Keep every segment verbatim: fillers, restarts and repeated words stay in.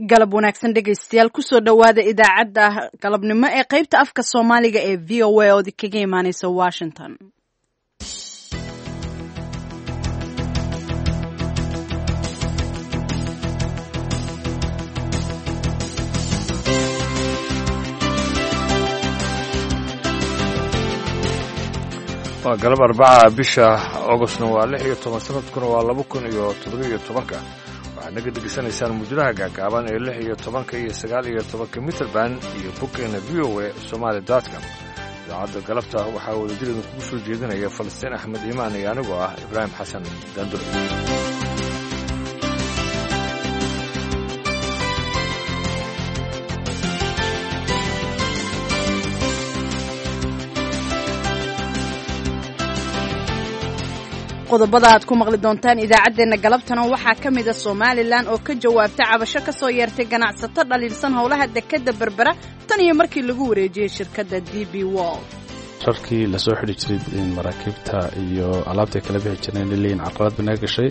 galab wanaagsan dhegaystayaal kusoo dhowaada idaacadda galabnimo ee qaybta afka soomaaliga ee v o a ood kaga imaaneysa washington. waa galab arbaca bisha Augustna waa lix iyo toban sanadkuna waa laba kun iyo toddoba iyo tobanka. waxaad naga degeysanaysaan muujadaha gaagaaban ee lix iyo tobanka iyo sagaal iyo tobanka mitrband iyo boggeena v o a somali dot com. idaacadda galabta waxaa wadajir idinkugu soo jeedinaya Falastiin Axmed Iimaan iyo anigoo ah Ibraahim Xasan Daandur. qodobada aad ku maqli doontaan idaacadeena galabtana waxaa ka mid ah Soomaaliland oo ka jawaabtay cabasho ka soo yeertay ganacsato dhaliilsan howlaha dekada Berbera tan iyo markii lagu wareejiyay shirkadda D B World. sharkii la soo xidhi jiray in maraakiibta iyo alaabta kala bixi jireen leeyin caqabad banaag gashay.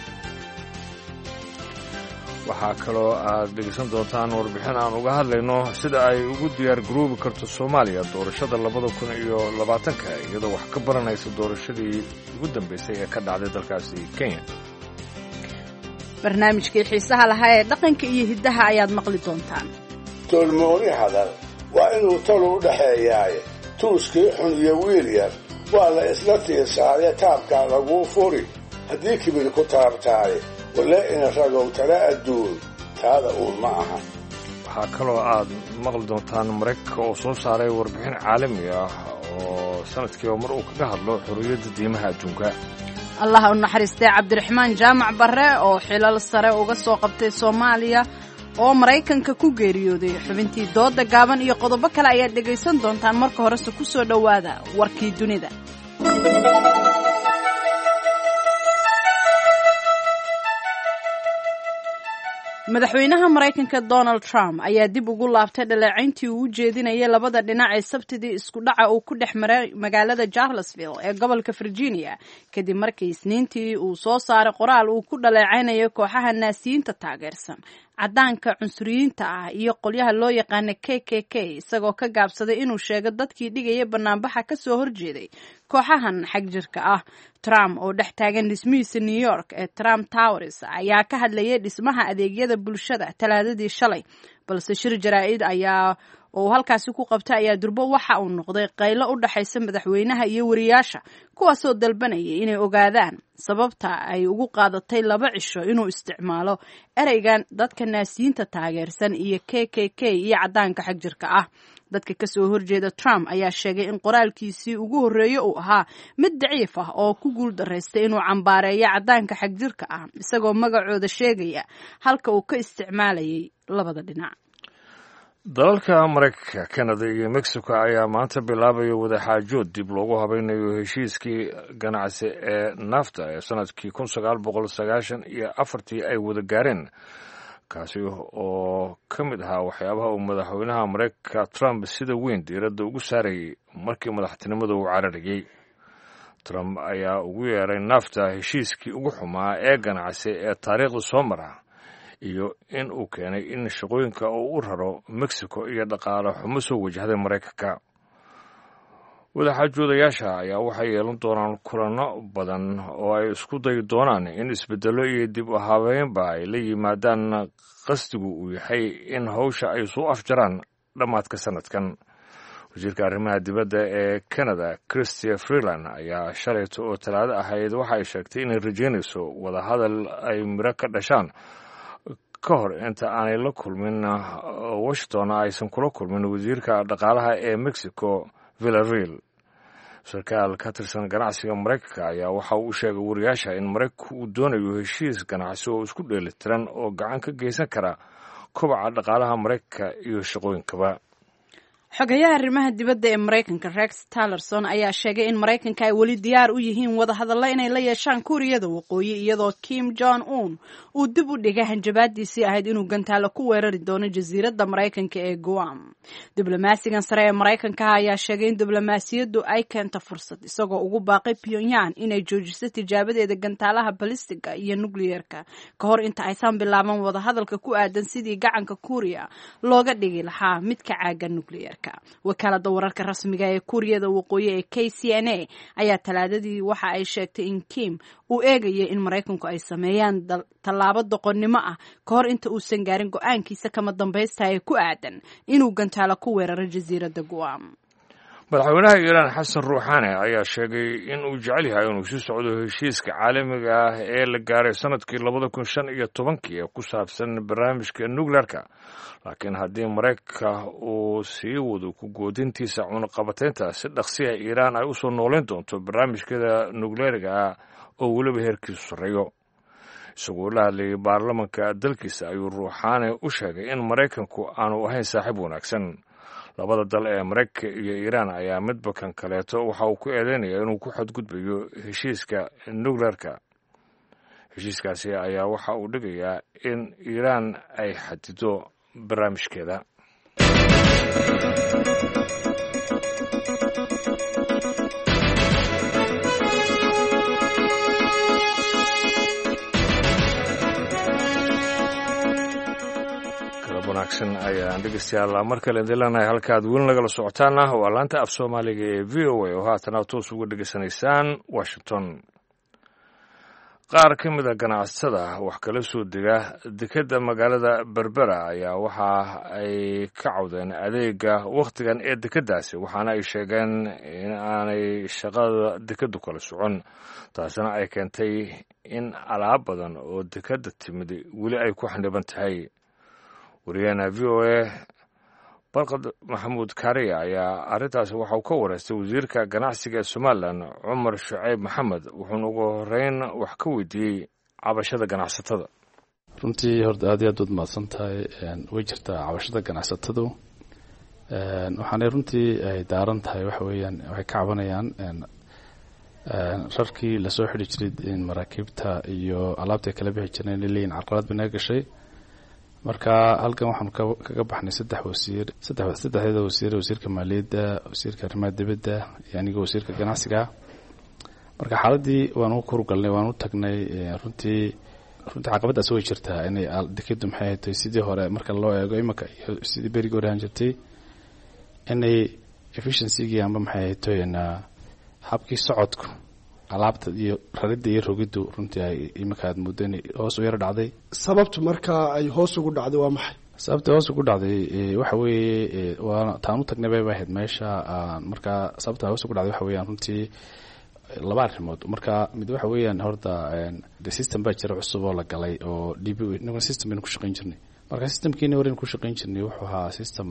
waxaa kaloo aad dhegeysan doontaan warbixin aan uga hadlayno sida ay ugu diyaar garoobi karto Soomaaliya doorashada labada kun iyo labaatanka iyadoo wax ka baranaysa doorashadii ugu dambeysay ee ka dhacday dalkaasi Kenya. barnaamijkii xiisaha lahaa ee dhaqanka iyo hidaha ayaad maqli doontaan. tolmooni hadal waa inuu talo u dhaxeeyaay tuuskii xun iyo wiil yar waa la isla tiirsaday taabka lagu furi haddii kibir ku taabtaay wala in ragow tala adduun taada uu ma aha. waxaa kaloo aad maqli doontaan Mareykanka oo soo saaray warbixin caalami ah oo sanadkii mar uu kaga hadlo xorriyadda diimaha adduunka. allah u naxariistay Cabdiraxmaan Jaamac Barre oo xilal sare uga soo qabtay Soomaaliya oo Mareykanka ku geeriyooday. xubintii dooda gaaban iyo qodobo kale ayaad dhegaysan doontaan. marka horese ku soo dhowaada warkii dunida. madaxweynaha Mareykanka Donald Trump ayaa dib ugu laabtay dhaleecayntii uu u jeedinayay labada dhinac ee Sabtidii isku dhaca uu ku dhex maray magaalada Charlottesville ee gobolka Virginia kadib markii Isniintii uu soo saaray qoraal uu ku dhaleecaynayo kooxaha naasiyiinta taageersan cadaanka cunsuriyiinta ah iyo qolyaha loo yaqaan K K K isagoo ka gaabsaday inuu sheego dadkii dhigaya banaanbaxa ka soo horjeeday kooxahan xagjirka ah. Trump oo dhex taagan dhismihiisa New York ee Trump Towers ayaa ka hadlayay dhismaha adeegyada bulshada Talaadadii shalay, balse shir jaraa'id ayaa oo halkaasi ku qabtay ayaa durbo waxa uu noqday qaylo u dhaxaysa madaxweynaha iyo wariyaasha kuwaasoo dalbanayay inay ogaadaan sababta ay ugu qaadatay laba cisho inuu isticmaalo ereygan dadka naasiyiinta taageersan iyo K K K iyo cadaanka xagjirka ah. dadka ka soo horjeeda Trump ayaa sheegay in qoraalkiisii ugu horeeyay uu ahaa mid daciif ah oo ku guul dareystay inuu cambaareeyo cadaanka xagjirka ah isagoo magacooda sheegaya halka uu ka isticmaalayay labada dhinac. dalalka Mareykanka, Canada iyo Mexico ayaa maanta bilaabaya wadaxaajood dib loogu habaynayo heshiiskii ganacsi ee NAFTA ee sanadkii kun sagaal boqol sagaashan iyo afartii ay wada gaareen, kaasi oo ka mid ahaa waxyaabaha uu madaxweynaha Mareykanka Trump sida weyn diiradda ugu saarayay markii madaxtinimada uu cararayay. Trump ayaa ugu yeeray NAFTA heshiiskii ugu xumaa ee ganacsi ee taariikhda soo mara iyo in uu keenay in shaqooyinka uu u raro Mexico iyo dhaqaale xumo soo wajahday Mareykanka. wadaxaajoodayaasha ayaa waxay yeelan doonaan kulano badan oo ay isku dayi doonaan in isbedelo iyo dib u habeynba ay la yimaadaan. qasdigu uu yahay in hawsha ay soo afjaraan dhammaadka sanadkan. wasiirka arrimaha dibadda ee Canada Chrystia Freeland ayaa shalayto oo Talaado ahayd waxa ay sheegtay inay rajaynayso wadahadal ay miro ka dhashaan ka hor inta aanay la kulmin Washington aysan kula kulmin wasiirka dhaqaalaha ee Mexico Villarreal. sarkaal ka tirsan ganacsiga Mareykanka ayaa waxa uu sheegay wariyaasha in Mareykanku uu doonayo heshiis ganacsi oo isku dheelitiran oo gacan ka geysan kara kobaca dhaqaalaha Mareykanka iyo shaqooyinkaba. xogayaha arrimaha dibadda ee Mareykanka Rex Tillerson ayaa sheegay in Mareykanka ay weli diyaar u yihiin wada hadallo inay la yeeshaan Kuuriyada Waqooyi iyadoo Kim Jong Un uu dib u dhigay hanjabaadiisii ahayd inuu gantaalo ku weerari doono jasiiradda Mareykanka ee Guam. Diblomaasigan sare ee Mareykanka ayaa sheegay in diblomaasiyaddu ay keento fursad isagoo ugu baaqay Pyongyang inay joojiso tijaabadeeda gantaalaha balistiga iyo nukliyeerka ka hor inta aysan bilaaban wada hadalka ku aadan sidii gacanka Kuuriya looga dhigi lahaa mid ka caagan nukliyeerka. Wakaalada wararka rasmiga ee Kuuriyada Waqooyi ee K C N A ayaa talaadadii waxa ay sheegtay in Kim uu eegayay in Mareykanku ay sameeyaan tallaabo doqonnimo ah ka hor inta uusan gaarin go'aankiisa kama dambaysta ee ku aadan inuu gantaalo ku weeraro jasiiradda Guam. madaxweynaha Iiraan Xasan Ruuxaani ayaa sheegay in uu jecel yahay inuu sii socdo heshiiska caalamiga ah ee la gaaray sanadkii labada kun shan iyo tobankii ee ku saabsan barnaamijka nukleerka, laakiin haddii Mareykanka uu sii wado ku goodintiisa cunaqabataynta si dhaqsiya Iiraan ay u soo nooleyn doonto barnaamijkeeda nukleeriga ah oo weliba heerkiisu sarreeyo. isagoo la hadlayay baarlamanka dalkiisa ayuu Ruuxaani u sheegay in Mareykanku aanu ahayn saaxiib wanaagsan. labada dal ee Mareykanka iyo Iiraan ayaa midba kan kaleeto waxa uu ku eedeynaya inuu ku xadgudbayo heshiiska nukleerka. heshiiskaasi ayaa waxa uu dhigayaa in Iiraan ay xadido barnaamijkeeda. wanaagsan ayaan dhegeystayaal mar kale idinleenahay halkaad weli nagala socotaana waa laanta af soomaaliga ee v o a oo haatan aad toos uga dhegeysanaysaan Washington. qaar ka mid a ganacsatada wax kala soo dega dekedda magaalada Berbera ayaa waxa ay ka cawdeen adeega wakhtigan ee dekeddaasi, waxaana ay sheegeen in aanay shaqada dekeddu kala socon, taasina ay keentay in alaab badan oo dekedda timid weli ay ku xaniban tahay. wariyahana v o a Barkad Maxamuud Kaariya ayaa arrintaasi waxa uu ka wareystay wasiirka ganacsiga ee Somaliland Cumar Shucayb Maxamed, wuxuuna ugu horeyn wax ka weydiiyey cabashada ganacsatada. runtii horta aad iyo aad waad mahadsan tahay. way jirtaa cabashada ganacsatadu, waxaanay runtii ay daaran tahay waxa weeyaan waxay ka cabanayaan rarkii lasoo xidhi jiray maraakiibta iyo alaabta kala bixi jireen leeyihiin carqalad bay naga gashay. marka halkan waxaan kaga baxnay saddex wasiir saddex saddexda wasiir wasiirka maaliyadda, wasiirka arrimaha dibadda iyo aniga wasiirka ganacsiga. marka xaaladii waan u kurgalnay, waan u tagnay. runtii runtii caqabadaas way jirtaa inay dekeddu maxay ahayd sidii hore marka loo eego imika iyo sidii berigii hore aan jirtay, inay efficiency-gii amba maxay ahayd habkii socodku alaabta iyo raridda iyo rogiddu runtii ay imika aad muddo inay hoos u yara dhacday. sababtu marka ay hoos ugu dhacday waa maxay? sababta hoos ugu dhacday waxa weeye waa taan u tagnay bay ahayd meesha. marka sababta hoos ugu dhacday waxa weeyaan runtii laba arrimood. marka mid waxa weeyaan horta the system baa jira cusub oo la galay oo D B ninka system aynu ku shaqayn jirnay. marka systemkiina hore ku shaqayn jirnay wuxuu ahaa system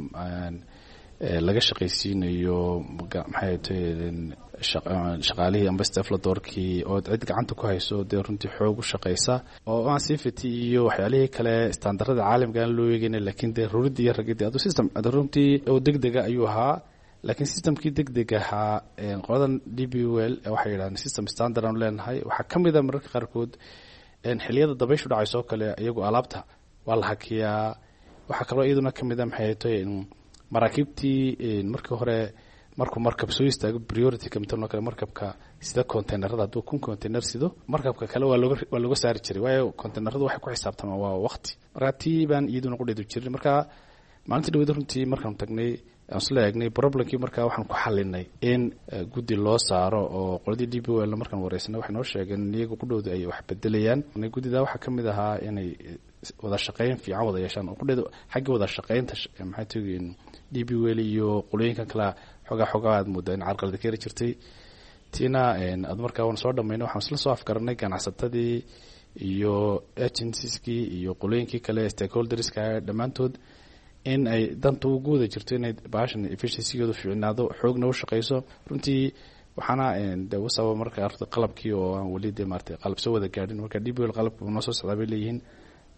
laga shaqaysiinayo maxay tahay shaqaalihii amba stafladoorkii oo cid gacanta ku hayso dee runtii xoog u shaqaysa oo aan safety iyo waxyaalihii kale standardada caalamka aan loo eegayna, laakiin dee ruridii iyo ragidii adu system runtii oo degdega ayuu ahaa. laakiin systemkii degdeg ahaa qoladan D B Well waxay yidhahdeen system standard aan leenahay. waxaa ka mid a mararka qaarkood xilliyada dabayshu dhacayso oo kale iyagu alaabta waa la hakiyaa. waxaa kaloo iyaduna ka mid a maxay tahay maraakiibtii markii hore markuu markab soo istaago priority kamtan kale markabka sida containerada hadduu kun container sido markabka kale waa looga waa looga saari jiray, waayo containeradu waxay ku xisaabtamaan waa waqti. marka tii baan iyaduna qudheedu jirin. marka maalintii dhawada runtii markaan tagnay aan isla eegnay problemkii, marka waxaan ku xalinay in guddi loo saaro oo qoladii D B Well markaan wareysanay waxay noo sheegeen iyagu ku dhowda ay wax bedelayaan. guddida waxaa ka mid ahaa inay wada shaqayn fiican wada yeeshaan oo qudheedu xagga wada shaqaynta maxay tahay D B Well iyo qolooyinkan kale xogaa xogaa aad muddo in carqalad ka jirtay. tiina aad markaa waan soo dhameynay, waxaan isla soo afgaranay ganacsatadii iyo agencieskii iyo qolooyinkii kale stakeholderska dhammaantood in ay danta ugu wada jirto inay baashan efficiency-goodu fiicnaado, xoogna u shaqayso. runtii waxaana de wasaba marka qalabkii oo aan weli de maartay qalab soo wada gaadhin. marka D B Well qalabka noo soo socdaa bay leeyihiin,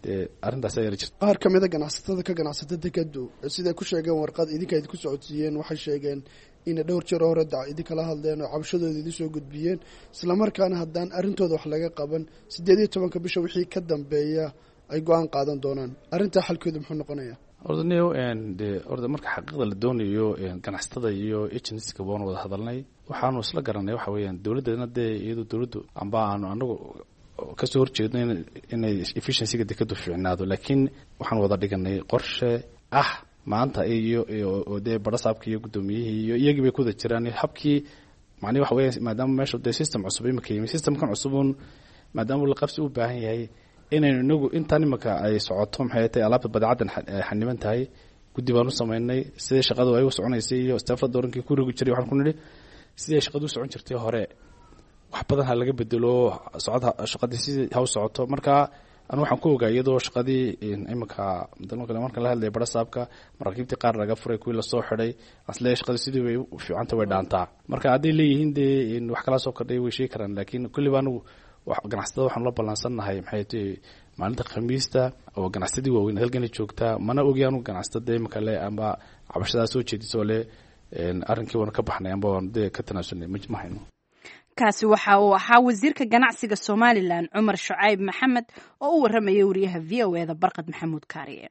dee arrintaas ayaa jirta. qaar ka mid a ganacsatada ka ganacsata dekadu siday ku sheegeen warqad idinka idinku socodsiiyeen waxay sheegeen inay dhowr jeer hore dac idinkala hadleen oo cabashadooda idin soo gudbiyeen islamarkaana haddaan arrintooda wax laga qaban siddeed iyo tobanka bisha wixii ka dambeeya ay go-aan qaadan doonaan arrintaa xalkooda muxuu noqonayaa? orda new de orda marka xaqiiqda la doonayo ganacsatada iyo agencyska baan wada hadalnay waxaanu isla garanay waxa weeyaan dawladdeena dee iyadoo dawladdu amba aanu anagu kasoo horjeedno inay efficiencyga dekadu fiicnaado laakiin waxaan wada dhiganay qorshe ah maanta iyo oo dee barasaabka iyo guddoomiyihii iyo iyagii bay ku wada jiraan habkii macnihi waxa weeyaan maadaama meesha dee system cusub imika yimi systemkan cusubun maadaama la qabsi u baahan yahay inaynu inagu intaan imika ay socoto maxay tahay alaabta badeecaddan xaniban tahay guddi baan u samaynay sidee shaqadu ay u soconaysay iyo staffla doorankii ku rogi jiray waxaan ku nidhi sidee shaqadu u socon jirtay hore wax badan ha laga bedelo socod shaqadii sidii ha u socoto marka anu waxaan ku ogaa iyadoo shaqadii imika dalka marka la hadlay barasaabka maraakiibtii qaar laga furay kuwii lasoo xidhay asle shaqadii sidii way u fiicanta way dhaantaa marka hadday leeyihiin dee wax kala soo kordhay way sheegi karaan laakiin kulliba anigu ganacsatada waxaan la ballansannahay maxay tahay maalinta khamiista oo ganacsadii waaweyn halkan joogtaa mana ogi anu ganacsatada imika le amba cabashadaa soo jeedisoo le arrinkii waana ka baxnay amba waan dee ka tanaasulnay ma hayno. kaasi waxa uu ahaa wasiirka ganacsiga somalilan cumar shucayb maxamed oo u warramayay wariyaha v o e da barqad maxamuud kaariye.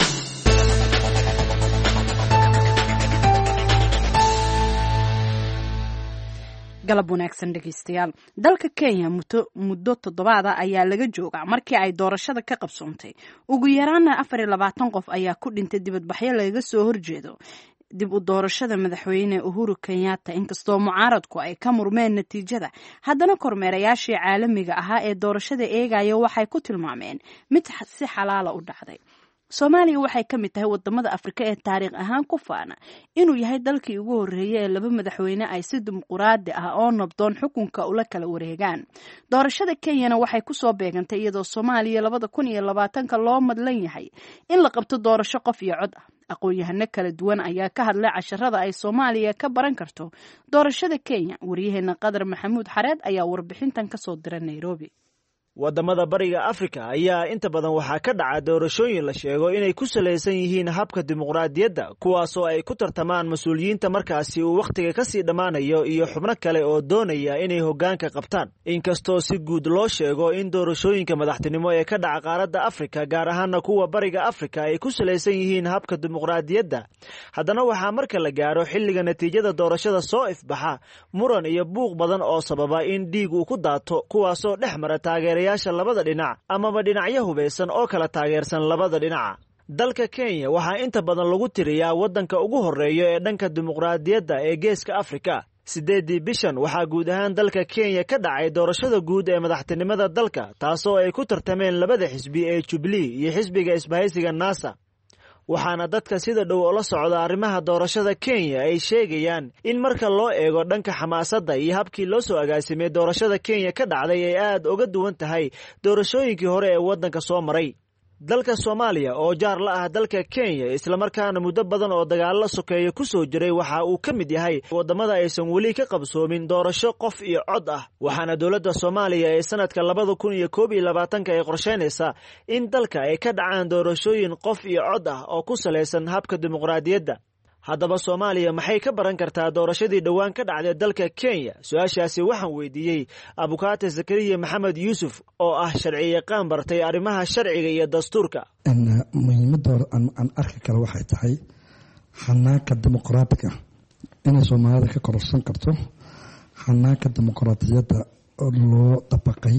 galab wanaagsan dhegeystayaal dalka kenya muddo toddobaada ayaa laga joogaa markii ay doorashada ka qabsoontay ugu yaraana afar iyo labaatan qof ayaa ku dhintay dibadbaxyo lagaga soo horjeedo dib u doorashada madaxweyne uhuru kenyatta inkastoo mucaaradku ay ka murmeen natiijada haddana kormeerayaashii caalamiga ahaa ee doorashada eegaya waxay ku tilmaameen mid si xalaala u dhacday. soomaaliya waxay ka mid tahay wadamada afrika ee taariikh ahaan ku faana inuu yahay dalkii ugu horreeyay ee laba madaxweyne ay si dimuquraadi ah oo nabdoon xukunka ula kala wareegaan. doorashada kenyana waxay kusoo beegantay iyadoo soomaaliya labada kun iyo labaatanka loo madlan yahay in la qabto doorasho qof iyo cod ah. aqoon-yahano kala duwan ayaa ka hadlay casharada ay soomaaliya ka baran karto doorashada kenya. wariyaheena qadar maxamuud xareed ayaa warbixintan kasoo dira nairobi. wadamada bariga afrika ayaa inta badan waxaa ka dhaca doorashooyin la sheego inay ku salaysan yihiin habka dimuqraadiyadda kuwaasoo ay ku tartamaan mas-uuliyiinta markaasi uu wakhtiga kasii dhammaanayo iyo xubno kale oo doonaya inay hoggaanka qabtaan. inkastoo si guud loo sheego in doorashooyinka madaxtinimo ee ka dhaca qaaradda afrika gaar ahaana kuwa bariga afrika ay ku salaysan yihiin habka dimuqraadiyadda, haddana waxaa marka la gaaro xilliga natiijada doorashada soo ifbaxa muran iyo buuq badan oo sababa in dhiig uu ku daato kuwaasoo dhex mara taageera yaasha labada dhinac amaba dhinacyo hubaysan oo kala taageersan labada dhinaca. dalka kenya waxaa inta badan lagu tiriyaa waddanka ugu horreeya ee dhanka dimuqraadiyadda ee geeska afrika. siddeedii bishan waxaa guud ahaan dalka kenya ka dhacay doorashada guud ee madaxtinimada dalka taasoo ay ku tartameen labada xisbi ee jubilee iyo xisbiga isbahaysiga nasa. waxaana dadka sida dhow ola socda arrimaha doorashada kenya ay sheegayaan in marka loo eego dhanka xamaasadda iyo habkii loo soo agaasimay doorashada kenya ka dhacday ay aad uga duwan tahay doorashooyinkii hore ee waddanka soo maray. dalka soomaaliya oo jaar la ah dalka kenya islamarkaana muddo badan oo dagaalo sokeeya ku soo jiray waxa uu ka mid yahay waddamada aysan weli ka qabsoomin doorasho qof iyo cod ah. waxaana dowladda soomaaliya ee sanadka labada kun iyo koob iyo labaatanka ay qorsheynaysaa in dalka ay ka dhacaan doorashooyin qof iyo cod ah oo ku salaysan habka dimuqraadiyadda. haddaba soomaaliya maxay ka baran kartaa doorashadii dhowaan ka dhacday dalka kenya? su-aashaasi waxaan weydiiyey abukaate zakariya maxamed yuusuf oo ah sharci yaqaan bartay arrimaha sharciga iyo dastuurka. muhiimadda aan arki kale waxay tahay xanaanka dimuqraatiga inay soomaalida ka kororsan karto xanaanka dimuqraatiyadda loo dabaqay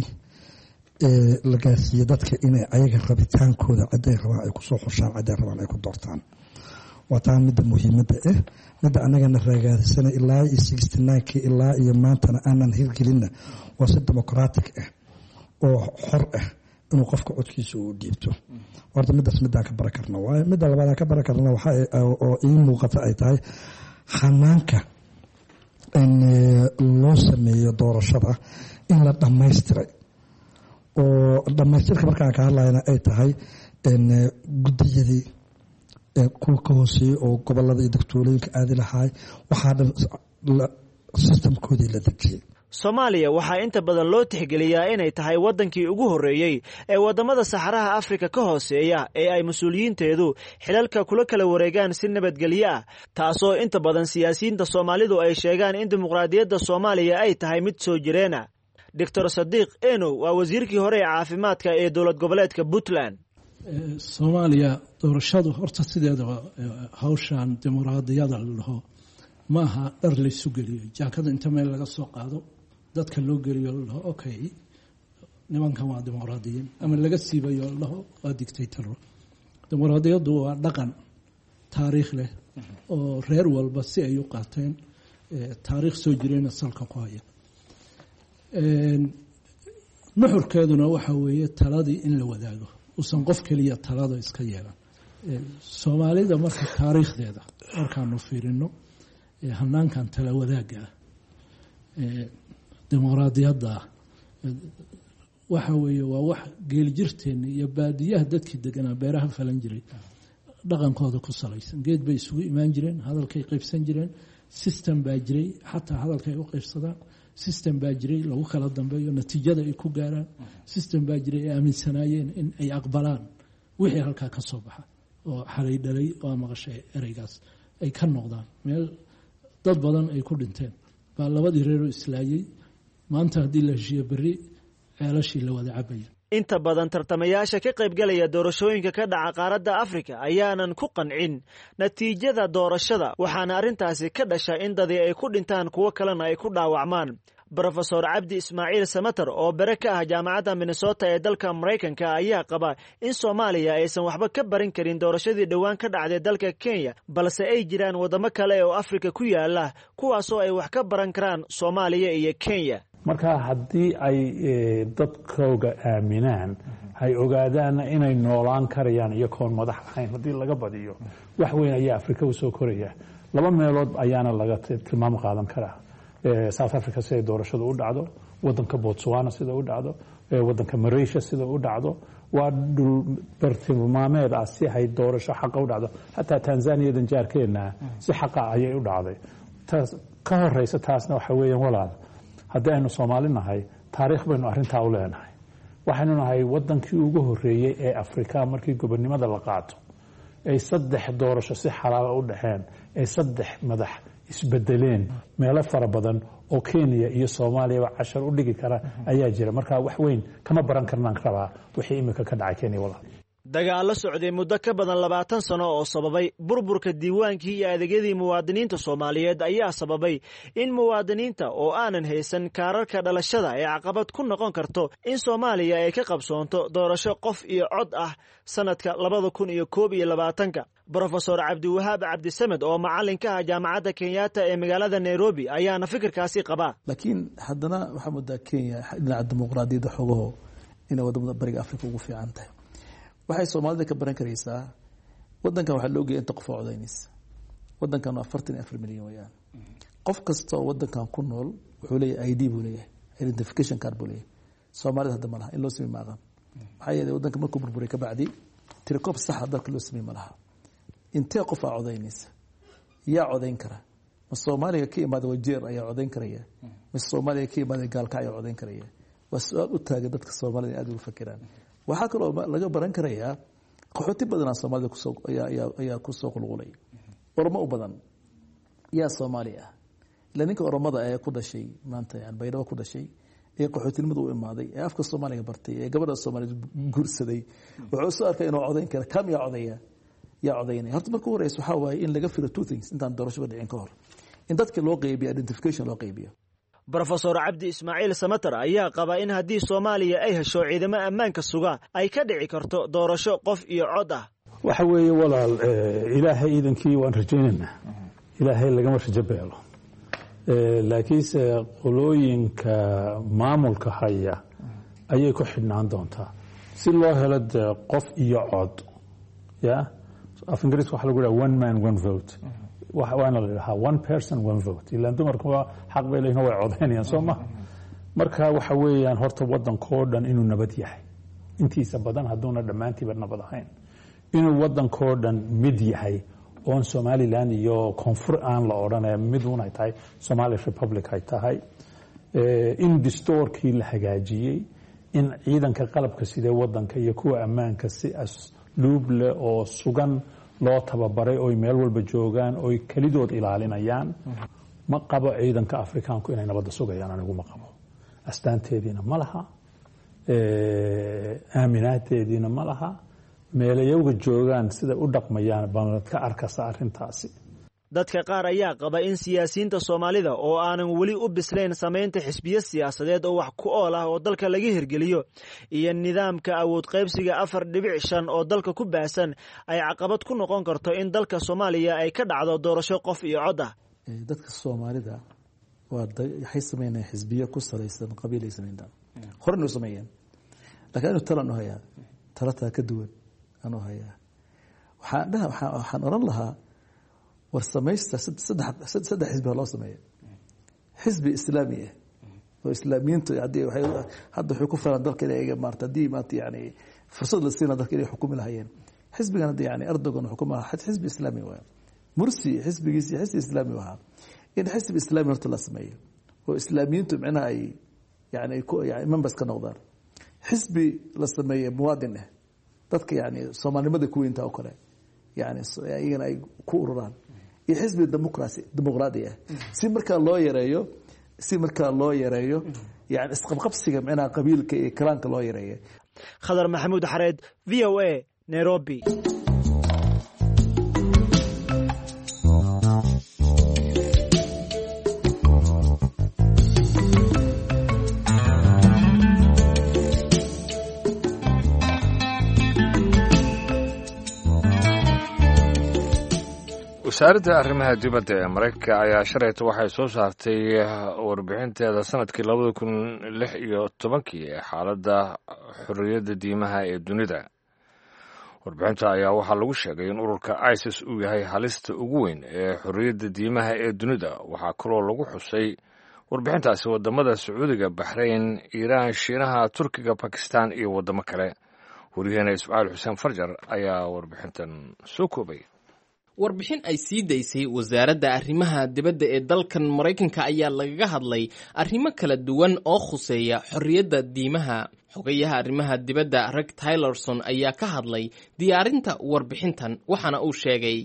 ee la gaarsiiyey dadka inay ayaga rabitaankooda ciday rabaan ay kusoo xushaan ciday rabaan ay ku doortaan. waa taa midda muhiimadda ah midda annagana raagaadisana ilaa iyo sixty ninekii ilaa iyo maantana aanan hirgelinna waa si dimuqraatic ah oo xor ah inuu qofka codkiisa uu dhiibto. horta middaas middaan ka baran karna waayo midda labaadaan ka baran karna waxa oo ii muuqata ay tahay xanaanka in loo sameeyo doorashada in la dhammaystiray oo dhammaystirka markaan ka hadlayna ay tahay guddiyadii kuwa ka hooseeyey oo gobolada iyo degtooyinka aadi lahaay waxaa dhan systemkoodii la dejiyey. soomaaliya waxaa inta badan loo tixgeliyaa inay tahay waddankii ugu horreeyey ee waddamada saxaraha afrika ka hooseeya ee ay mas-uuliyiinteedu xilalka kula kala wareegaan si nabadgelyo ah taasoo inta badan siyaasiyiinta soomaalidu ay sheegaan in dimuqraadiyadda soomaaliya ay tahay mid soo jireena doctor sadiiq enow waa wasiirkii hore ee caafimaadka ee dowlad goboleedka puntland soomaaliya doorashadu horta sideedaba hawshan dimuqraadiyada la dhaho ma aha dhar laysu geliyo jaakada inta meel laga soo qaado dadka loo geliyo la dhaho okay nimankan waa dimuqraadiyiin ama laga siibayo la dhaho waa dictatoro dimuqraadiyaddu waa dhaqan taariikh leh oo reer walba si ay u qaateen taariikh soo jirayna salka ku haya nuxurkeeduna waxa weeye taladii in la wadaago usan qof keliya talada iska yeelan soomaalida marka taariikhdeeda markaanu fiirino hanaankan tala wadaagga ah dimuqraadiyadda waxa weeye waa wax geeljirteena iyo baadiyaha dadkii deganaa beeraha falan jiray dhaqankooda ku salaysan geed bay isugu imaan jireen hadalkay qaybsan jireen system baa jiray xataa hadalkay u qaybsadaan system baa jiray lagu kala dambeeyo natiijada ay ku gaaraan system baa jiray ay aaminsanaayeen in ay aqbalaan wixii halkaa ka soo baxa oo xalay dhalay oo maqashay ereygaas ay ka noqdaan meel dad badan ay ku dhinteen baa labadii reeroo islaayay maanta haddii la heshiiyo berri ceelashii la wada cabaya inta badan tartamayaasha ka qaybgalaya doorashooyinka ka dhaca qaaradda afrika ayaanan ku qancin natiijada doorashada waxaana arrintaasi ka dhasha in dadii ay ku dhintaan kuwo kalena ay ku dhaawacmaan brofesor cabdi ismaaciil samater oo bere ka ah jaamacadda minnesota ee dalka maraykanka ayaa qaba in soomaaliya aysan waxba ka barin karin doorashadii dhowaan ka dhacday dalka kenya balse ay jiraan waddamo kale oo afrika ku yaala kuwaasoo ay wax ka baran karaan soomaaliya iyo kenya marka haddii ay dadkooga aaminaan ay ogaadaanna inay noolaan karayaan iyagoon madax ahayn haddii laga badiyo wax weyn ayaa afrika usoo koraya laba meelood ayaana laga tilmaam qaadan karaa south africa siday doorashadu u dhacdo wadanka botswana sida u dhacdo wadanka malaysia sida u dhacdo waa dhul bartilmaameed ah si ay doorasho xaqa u dhacdo xataa tanzaniyadan jaarkeena si xaqa ayay u dhacday taas ka horeysa taasna waxa weeyaan walaal haddii aynu soomaali nahay taariikh baynu arrintaa u leenahay waxaynu nahay wadankii ugu horreeyey ee afrika markii gobonnimada la qaato ay saddex doorasho si xalaala u dhexeen ay saddex madax isbedeleen meelo fara badan oo kenya iyo soomaaliyaba cashar u dhigi kara ayaa jira marka wax weyn kama baran karnaan rabaa wixii imika ka dhacay kenya walaal dagaallo socday muddo ka badan labaatan sano oo sababay burburka diiwaankii iyo adeegyadii muwaadiniinta soomaaliyeed ayaa sababay in muwaadiniinta oo aanan haysan kaararka dhalashada ay caqabad ku noqon karto in soomaaliya ay ka qabsoonto doorasho qof iyo cod ah sanadka labada kun iyo koob iyo labaatanka brofesor cabdiwahaab cabdisamed oo macallin ka ah jaamacadda kenyatta ee magaalada nairobi ayaana fikirkaasi qabaa laakiin haddana waxaa moodaa kenya dhinaca dimuqraadiyadda xogaho inay wadamada bariga afrika ugu fiican tahay waxay soomaalida ka baran karaysaa wadankan waxaa loo geeya inta qof oo codaynaysa wadankan waa afartan iyo afar milyan weyaan qof kasta oo wadankan ku nool wuxuu leeyahay i d buu leeyahay identification card buu leeyahay soomaalida hadda ma laha in loo samey maaqan maxaa yeelay wadanka markuu burburay ka bacdi tirikoob saxa dalka loo samey ma laha intee qof aa codaynaysa yaa codayn kara ma soomaaliga ka imaada wajeer ayaa codayn karaya mise soomaaliga ka imaada gaalka ayaa codayn karaya waa su-aal u taagan dadka soomaalida in aad uga fakiraan waxaa kaloo laga baran karayaa qaxooti badanaa soomaalida kusoo ayaa kusoo qulqulay oromo u badan yaa soomaali ah ila ninka oromada ee ku dhashay maanta yani baydhabo ku dhashay ee qaxootinimada u imaaday ee afka soomaaliga bartay ee gabadha soomaaliyed guursaday wuxuu soo arkay inuu codayn kara kam yaa codaya yaa codaynaya horta marka horeysa waxaa waaye in laga firo two things intaan doorashaba dhicin ka hor in dadka loo qaybiyo identification loo qaybiyo brofesor cabdi ismaaciil samater ayaa qaba in haddii soomaaliya ay hesho ciidamo ammaanka suga ay ka dhici karto doorasho qof iyo cod ah waxa weeye walaal ilaahay iidankii waan rajaynaynaa ilaahay lagama rajo beelo laakiinse qolooyinka maamulka haya ayay ku xidhnaan doontaa si loo helo dee qof iyo cod ya af ingiriiska waxa lagu dhaha one man one vote waana la dhahaa one person one vote ilaan dumarkuba xaq bay leeyihin way codaynayaan soo maha marka waxa weeyaan horta wadankoo dhan inuu nabad yahay intiisa badan hadduuna dhammaantiiba nabad ahayn inuu wadankoo dhan mid yahay oon somalilan iyo koonfur aan la odhanaya mid un ay tahay somali republic ay tahay in distoorkii la hagaajiyey, in ciidanka qalabka sidee wadanka iyo kuwa ammaanka si asluub leh oo sugan loo tababaray oy meel walba joogaan oy kelidood ilaalinayaan. ma qabo ciidanka afrikaanku inay nabadda sugayaan, anigu ma qabo. astaanteediina ma laha, aaminaadeediina ma laha, meelayowga joogaan sida u dhaqmayaan baad ka arkasa arrintaasi. dadka qaar ayaa qaba in siyaasiyiinta Soomaalida oo aanan weli u bislayn samaynta xisbiyo siyaasadeed oo wax ku ool ah oo dalka laga hirgeliyo iyo nidaamka awood qaybsiga afar dhibic shan oo dalka ku baasan ay caqabad ku noqon karto in dalka Soomaaliya ay ka dhacdo doorasho qof iyo cod ah. dadka Soomaalida waa waxay sameeyeen xisbiyo ku salaysan qabiil ay sameeyeen horna u sameeyeen, laakiin inuu talan u hayaa talata ka duwan anuu hayaa. waxaan dhaha waxaan oran lahaa war samaysta saddex saddex xisbi loo sameeyo. xisbi islaami ah oo islaamiyiintu hadii waxay hadda wuxuu ku filan dalka inay iga maarta hadii maanta yani fursad la siina dalka inay xukumi lahaayeen. xisbigan hadii yani Erdogan xukuma xisbi islaami waa Mursi xisbigiisa xisbi islaami waa in xisbi islaami horta la sameeyo oo islaamiyiintu macnaha ay yani ku yani members ka noqdaan. xisbi la sameeyo muwaadin ah dadka yani Soomaalinimada ku weynta oo kale yani ayagana ay ku ururaan iyo xisbi dimuqraasi dimuqraadi ah si marka loo yareeyo si marka loo yareeyo yani isqabqabsiga macnaha qabiilka iyo kalaanka loo yareeyo. Khadar Maxamuud Xareed, V O A, Nairobi. wasaaradda arrimaha dibadda ee Mareykanka ayaa shalayta waxay soo saartay warbixinteeda sanadkii labada kun lix iyo tobankii ee xaaladda xorriyadda diimaha ee dunida. warbixinta ayaa waxaa lagu sheegay in ururka ISIS uu yahay halista ugu weyn ee xorriyadda diimaha ee dunida. waxaa kaloo lagu xusay warbixintaasi wadamada Sacuudiga, Bahrain, Iiraan, Shiinaha, Turkiga, Bakistan iyo wadamo kale. wariyaheena Ismaaciil Xuseen Farjar ayaa warbixintan soo koobay. warbixin ay sii daysay wasaaradda arrimaha dibadda ee dalkan Mareykanka ayaa lagaga hadlay arrimo kala duwan oo khuseeya xorriyadda diimaha. xogayaha arrimaha dibadda Rex Tillerson ayaa ka hadlay diyaarinta warbixintan, waxaana uu sheegay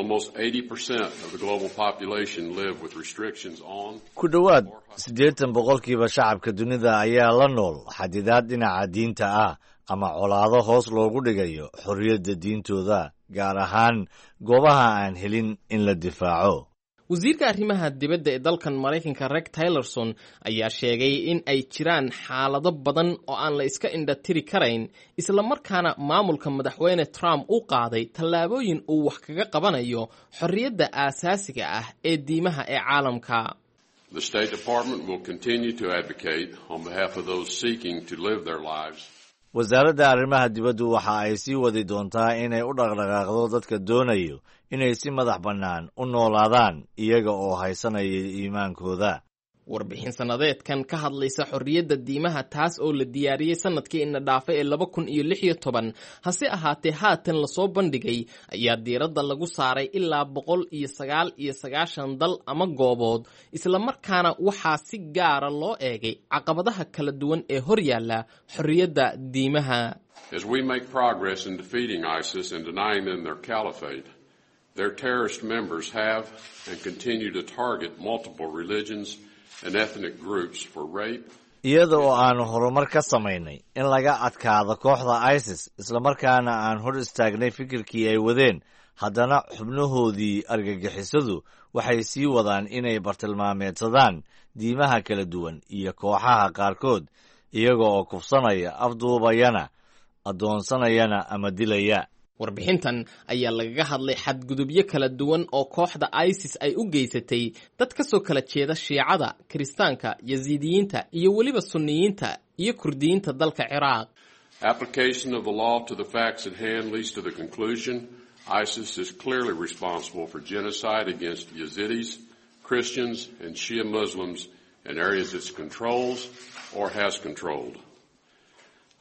ku dhowaad siddeetan boqolkiiba shacabka dunida ayaa la nool xadidaad dhinaca diinta ah ama colaado hoos loogu dhigayo xorriyadda diintooda, gaar ahaan goobaha aan helin in la difaaco. wasiirka arrimaha dibadda ee dalkan Mareykanka Rex Tillerson ayaa sheegay in ay jiraan xaalado badan oo aan la iska indhatiri karayn, isla markaana maamulka madaxweyne Trump uu qaaday tallaabooyin uu wax kaga qabanayo xorriyadda aasaasiga ah ee diimaha ee caalamka. The State Department will continue to advocate on behalf of those seeking to live their lives. wasaaradda arrimaha dibaddu waxa ay sii wadi doontaa inay u dhaqdhaqaaqdo dadka doonayo inay si madax bannaan u noolaadaan iyaga oo haysanaya iimaankooda. warbixin sanadeedkan ka hadlaysa xorriyadda diimaha, taas oo la diyaariyey sanadkii ina dhaafay ee laba kun iyo lix iyo toban, hase ahaatee haatan lasoo bandhigay, ayaa diiradda lagu saaray ilaa boqol iyo sagaal iyo sagaashan dal ama goobood. isla markaana waxaa si gaara loo eegay caqabadaha kala duwan ee hor yaalla xorriyadda diimaha. As we make progress in defeating ISIS and denying them their caliphate, their terrorist members have and continue to target multiple religions and ethnic groups for rape. iyada oo aanu horumar ka samaynay in laga adkaado kooxda ISIS, isla markaana aan hor istaagnay fikirkii ay wadeen, haddana xubnahoodii argagixisadu waxay sii wadaan inay bartilmaameedsadaan diimaha kala duwan iyo kooxaha qaarkood, iyaga oo kufsanaya, afduubayana, addoonsanayana ama dilaya. warbixintan ayaa lagaga hadlay xadgudubyo kala duwan oo kooxda ISIS ay u geysatay dad ka soo kala jeeda Shiicada, Kiristaanka, Yaziidiyiinta iyo weliba Sunniyiinta iyo Kurdiyiinta dalka Ciraaq. Application of the law to the facts at hand leads to the conclusion ISIS is clearly responsible for genocide against Yazidis, Christians, and Shia Muslims in areas it controls or has controlled.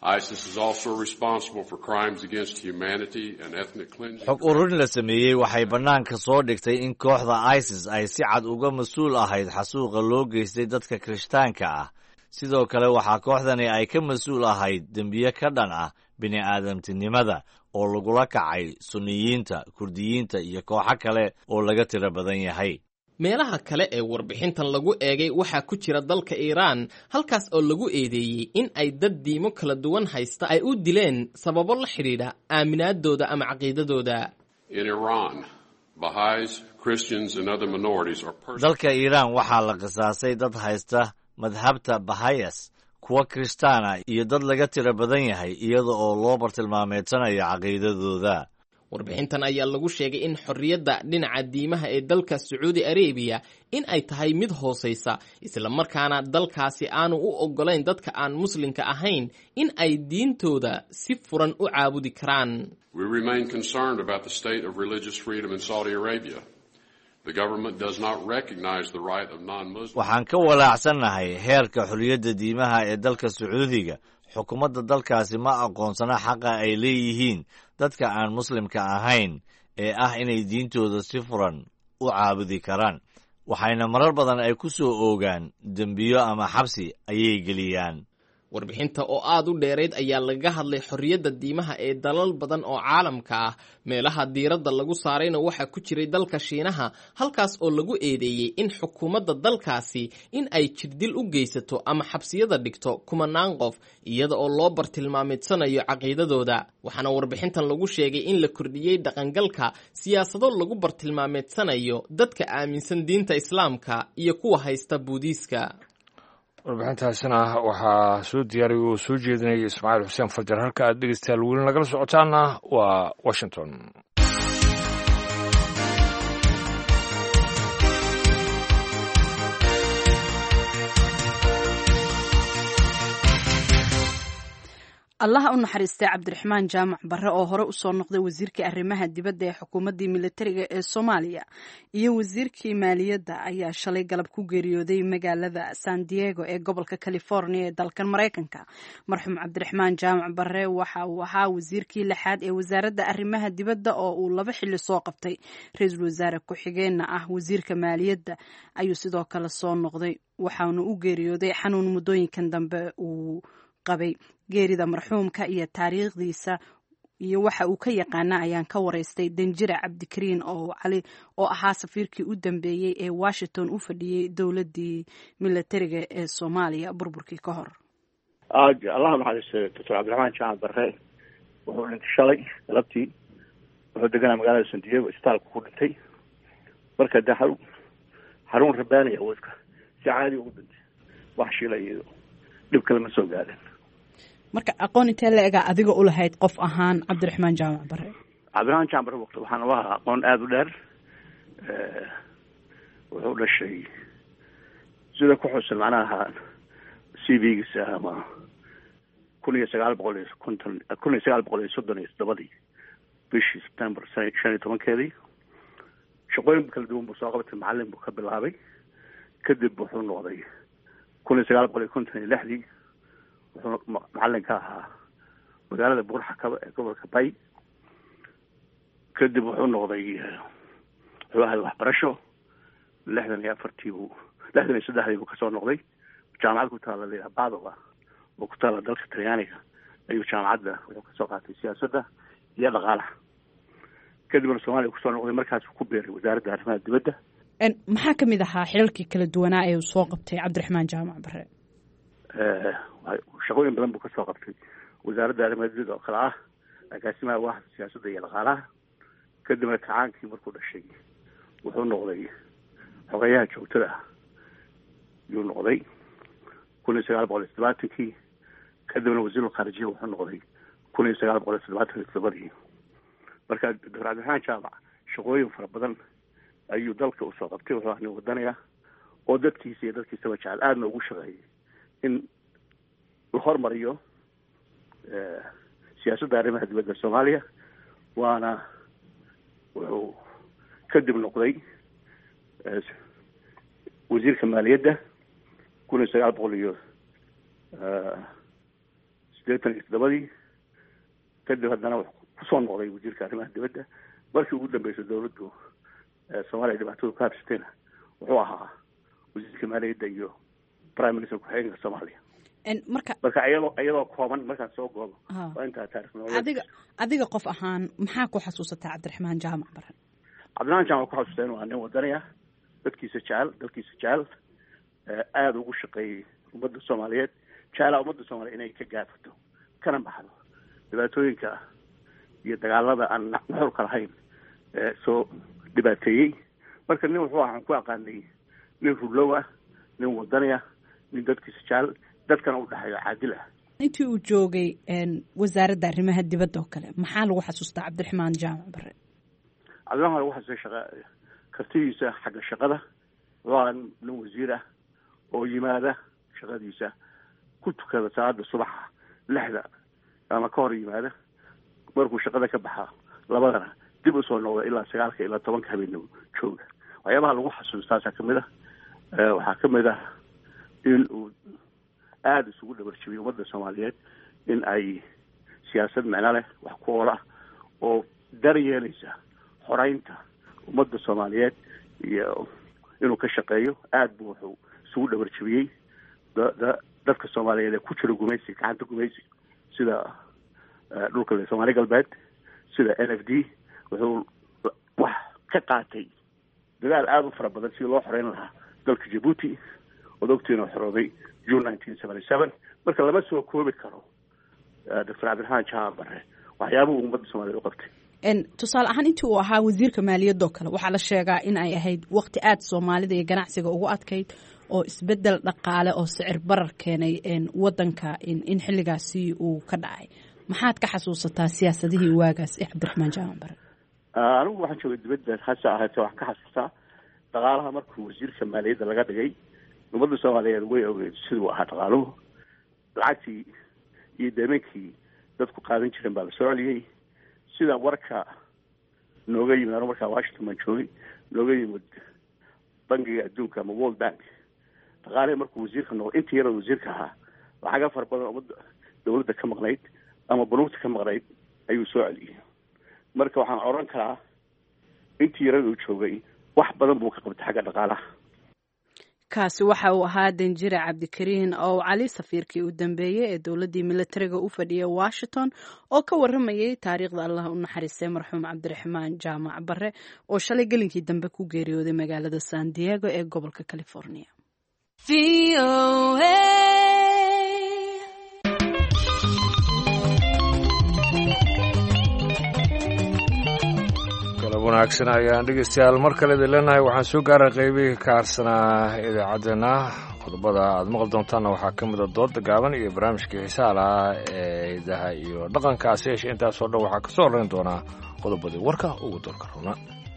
ISIS is also responsible for crimes against humanity and ethnic cleansing. xog ururin la sameeyey waxay bannaanka soo dhigtay in kooxda isis ay si cad uga mas-uul ahayd xasuuqa loo geystay dadka kirishtaanka ah sidoo kale waxaa kooxdani ay ka mas-uul ahayd dembiye ka dhan ah bini'aadamtinimada oo lagula kacay sunniyiinta kurdiyiinta iyo kooxo kale oo laga tiro badan yahay meelaha kale ee warbixintan lagu eegay waxaa ku jira dalka Iiraan halkaas oo lagu eedeeyey in ay dad diimo kala duwan haysta ay u dileen sababo la xiriira aaminaadooda ama caqiidadooda. In Iran, Baha'is, Christians and other minorities are persecuted. dalka Iiraan waxaa la qisaasay dad haysta madhabta Baha'is kuwa Kirishtaana iyo dad laga tiro badan yahay iyada oo loo bartilmaameedsanayo caqiidadooda. warbixintan ayaa lagu sheegay in xorriyadda dhinaca diimaha ee dalka Saudi Arabia in ay tahay mid hooseysa isla markaana dalkaasi aanu u ogolayn dadka aan muslimka ahayn in ay diintooda si furan u caabudi karaan. We remain concerned about the state of religious freedom in Saudi Arabia. The government does not recognize the right of non-Muslims. waxaan ka walaacsannahay heerka xorriyadda diimaha ee dalka Sacuudiga. xukuumadda dalkaasi ma aqoonsana xaqa ay leeyihiin dadka aan muslimka ahayn ee ah inay diintooda si furan u caabudi karaan waxayna marar badan ay ku soo oogaan dembiyo ama xabsi ayay geliyaan. warbixinta oo aad u dheereyd ayaa laga hadlay xorriyadda diimaha ee dalal badan oo caalamka ah meelaha diiradda lagu saarayna waxaa ku jiray dalka Shiinaha halkaas oo lagu eedeeyey in xukuumadda dalkaasi in ay jirdil u geysato ama xabsiyada dhigto kumanaan qof iyada oo loo bartilmaameedsanayo caqiidadooda waxaana warbixintan lagu sheegay in la kordhiyey dhaqangalka siyaasado lagu bartilmaameedsanayo dadka aaminsan diinta Islaamka iyo kuwa haysta Buudhiiska. warbixintaasina waxaa soo diyaariyay oo soo jeedinaya Ismaaciil Xuseen Fajar halka aad dhegeystayaal weli nagala socotaana waa Washington. allaha u naxariistay cabdiraxmaan jaamac barre oo hore usoo noqday wasiirkii arrimaha dibadda ee xukuumaddii militariga ee Soomaaliya iyo wasiirkii maaliyadda ayaa shalay galab ku geeriyooday magaalada San Diego ee gobolka California ee dalkan Mareykanka. marxuum cabdiraxmaan jaamac barre waxa uu ahaa wasiirkii lixaad ee wasaaradda arrimaha dibadda oo uu laba xilli soo qabtay ra-iisul wasaare ku-xigeenna ah wasiirka maaliyadda ayuu sidoo kale soo noqday waxaana u geeriyooday xanuun muddooyinkan dambe uu qabay. geerida marxuumka iyo taariikhdiisa iyo waxa uu ka yaqaana ayaan ka wareystay Danjire Cabdikariin oo cali oo ahaa safiirkii u dambeeyay ee Washington u fadhiyay dowladii militariga ee Soomaaliya burburkii ka hor. Allah naxariisto Doctor Cabdiraxmaan Jaamac Barre wuxuu dhintay shalay galabtii wuxuu deganaa magaalada San Diego isbitaalka ku dhintay marka daxal xarun rabaani oo iska si caadi ugu dhintay wax shilayo dib kale ma soo gaadhin. marka aqoon intee la eega adiga u lahayd qof ahaan cabdiraxmaan jaamac barre? cabdiraxmaan jaamac barre waqti waxaan lahaa aqoon aad u dheer ee wuxuu dhashay sida ku xusan macnaha C V-giisa ama kun iyo sagaal boqol iyo konton kun iyo sagaal boqol iyo soddon iyo toddobadii bishii September shan iyo tobankeedii shaqooyin kala duwan buu soo qabatay macallin buu ka bilaabay kadib wuxuu noqday kun iyo sagaal boqol iyo konton iyo lixdii wuxuu macallin ka ahaa magaalada Buurxakaba ee gobolka Bay kadib wuxuu noqday wuxuu ahaa waxbarasho lixdan iyo afartii buu lixdan iyo saddexdii buu kasoo noqday jaamacad ku taala leeyahay Padova oo ku taala dalka Talyaaniga ayuu jaamacadda wuxuu kasoo qaatay siyaasadda iyo dhaqaalaha kadibna Soomaaliya kusoo noqday markaas uu ku beeray wasaaradda arrimaha dibadda. maxaa ka mid ahaa xilalkii kala duwanaa ee uu soo qabtay cabdiraxmaan jaamac barre? shaqooyin badan buu ka soo qabtay wasaaradda arrimaha dibadda oo kale ah agaasimaha waaxda siyaasadda iyo dhaqaalaha kadibna kacaankii markuu dhashay wuxuu noqday xogayaha joogtada ah yuu noqday kun iyo sagaal boqol iyo toddobaatankii kadibna wasiirul khaarijiya wuxuu noqday kun iyo sagaal boqol iyo toddobaatan iyo toddobadii. marka doctor cabdiraxmaan jaamac shaqooyin fara badan ayuu dalka usoo qabtay wuxuu ahna wadanaya oo dadkiisa iyo dadkiisaba jecel aadna ugu shaqeeyay in la hormariyo siyaasadda arrimaha dibadda Soomaaliya waana wuxuu kadib noqday wasiirka maaliyadda kun iyo sagaal boqol iyo siddeetan iyo toddobadii kadib haddana wuxuu kusoo noqday wasiirka arrimaha dibadda markii ugu dambeysay dowladdu soomaaliya dhibaatadu ka habsatayna wuxuu ahaa wasiirka maaliyadda iyo prime minister ku-xigeenka soomaaliya marka marka iyadoo iyadoo kooban markaan soo goobo waa intaa taarikh adiga adiga qof ahaan maxaa ku xasuusataa cabdiraxmaan jaamac bare? cabdiraxmaan jaamac ku xasuustaa inuu waa nin wadani ah, dadkiisa jecel dalkiisa jecel, aada ugu shaqeeyey ummadda soomaaliyeed, jeclaa ummadda soomaaliya inay ka gaafato kana baxdo dhibaatooyinka iyo dagaalada aan nuxurka lahayn soo dhibaateeyey. marka nin wuxuu ahaan ku aqaanay nin rullow ah, nin wadani ah, nin dadkiisa jecel, dadkana u dhexeeyo caadil ah. intii uu joogay wasaaradda arrimaha dibadda oo kale maxaa lagu xasuustaa cabdiraxmaan jaamac bare? cabdiraxmaan lagu xasuustay shaqa kartidiisa xagga shaqada, waa nin wasiir ah oo yimaada shaqadiisa ku tukada salaada subaxa lixda ama ka hor yimaada, markuu shaqada ka baxa labadana dib usoo noqda ilaa sagaalka ilaa tobanka habeenimo jooga. waxyaabaha lagu xasuustaasaa kamid ah waxaa kamid ah in uu aada isugu dhabarjibiyey ummadda soomaaliyeed in ay siyaasad micno leh wax ku oola oo dar yeelaysa xoreynta ummadda soomaaliyeed iyo inuu ka shaqeeyo. aada buu wuxuu isugu dhabarjibiyey da dadka soomaaliyeed ee ku jira gumaysi, gacanta gumaysi, sida dhulka soomaali galbeed, sida n f d. wuxuu wax ka qaatay dagaal aada u fara badan sidii loo xoreyn lahaa dalka jabuuti ood ogtiina xorooday june nineteen seventy seven. marka lama soo koobi karo doctor cabdiraxmaan jaamac bare waxyaabuhu ummadda soomaliyeed u qabtay. tusaale ahaan intii uu ahaa wasiirka maaliyadoo kale waxaa la sheegaa in ay ahayd waqti aada soomaalida iyo ganacsiga ugu adkayd oo isbedel dhaqaale oo sicir barar keenay wadanka in xilligaasi uu ka dhacay. maxaad ka xasuusataa siyaasadihii waagaas ee cabdiraxmaan jaamac bare? anigu waxaan joogay dibadda hase ahaatee waxaan ka xasuustaa dhaqaalaha markuu wasiirka maaliyadda laga dhigay ummadda soomaaliyeed way ogeed siduu ahaa dhaqaaluhu. lacagtii iyo deemeenkii dadku qaadan jireen baa la soo celiyey. sida warka nooga yimid anu markaa washington baan joogay, nooga yimid bangiga adduunka ama world bank, dhaqaalihii markuu wasiirka noqday intii yaroo wasiirka ahaa lacaga fara badan ummadda dawladda ka maqnayd ama banuugta ka maqnayd ayuu soo celiyey. marka waxaan oran karaa intii yarada uu joogay wax badan buu ka qabtay xagga dhaqaalaha. kaasi waxa uu ahaa danjire cabdikariin oo cali safiirkii u dambeeyey ee dowladdii militariga u fadhiyay washington oo ka waramayay taariikhda allah u naxariistay marxuum cabdiraxmaan jaamac bare oo shalay gelinkii dambe ku geeriyooday magaalada san diego ee gobolka california. wanaagsan ayaan dhegeystayaal mar kale idin leenahay. waxaan soo gaaray qaybihii ka harsanaa idaacaddeenna. qodobada aad maqli doontaanna waxaa ka mida dooda gaaban iyo barnaamijkii xiisaha lahaa ee hidaha iyo dhaqankaasi yeeshe intaasoo dhan waxaa kasoo horreyn doonaa qodobadii warka ugu doorka runa.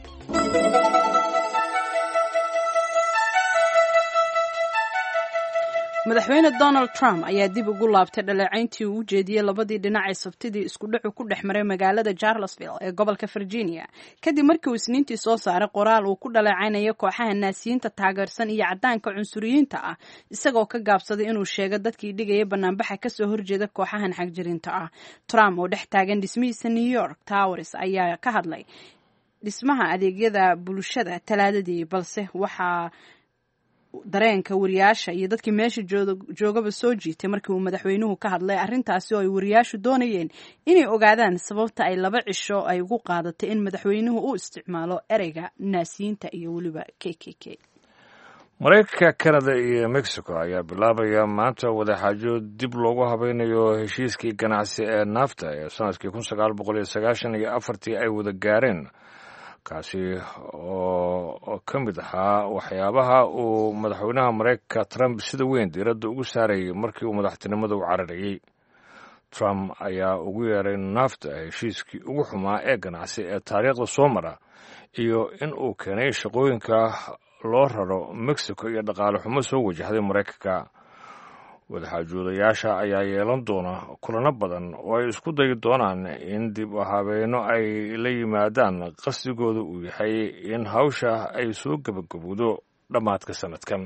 madaxweyne donald trump ayaa dib ugu laabtay dhaleecayntii uu u jeediyey labadii dhinac ee sabtidii isku dhacu ku dhex maray magaalada charlottesville ee gobolka virginia kadib markii uu isniintii soo saaray qoraal uu ku dhaleecaynayo kooxaha naasiyiinta taageersan iyo caddaanka cunsuriyiinta ah isagoo ka gaabsaday inuu sheego dadkii dhigaya banaanbaxa kasoo horjeeda kooxahan xagjirinta ah. trump oo dhex taagan dhismihiisa new york towers ayaa ka hadlay dhismaha adeegyada bulshada talaadadii, balse waxaa dareenka wariyaasha iyo dadkii meesha joogaba soo jiitay markii uu madaxweynuhu ka hadlay arrintaasi oo ay wariyaashu doonayeen inay ogaadaan sababta ay laba cisho ay ugu qaadatay in madaxweynuhu u isticmaalo ereyga naasiyiinta iyo weliba k k k. maraykanka, canada iyo mexico ayaa bilaabaya maanta wadaxaajo dib loogu habaynayo heshiiskii ganacsi ee naafta ee sanadkii kun sagaal boqol iyo sagaashan iyo afartii ay wada gaareen, kaasi oo ka mid ahaa waxyaabaha uu madaxweynaha maraykanka trump sida weyn diiradda ugu saarayay markii uu madaxtinimada u cararayey. trump ayaa ugu yeeray naafta heshiiskii ugu xumaa ee ganacsi ee taariikhda soo mara iyo in uu keenay shaqooyinka loo raro mexico iyo dhaqaale xumo soo wajahday maraykanka. wadaxaajoodayaasha ayaa yeelan doona kulano badan oo ay isku dayi doonaan in dib u habeeno ay la yimaadaan qasdigooda uu yahay in hawsha ay soo gebagabowdo dhammaadka sanadkan.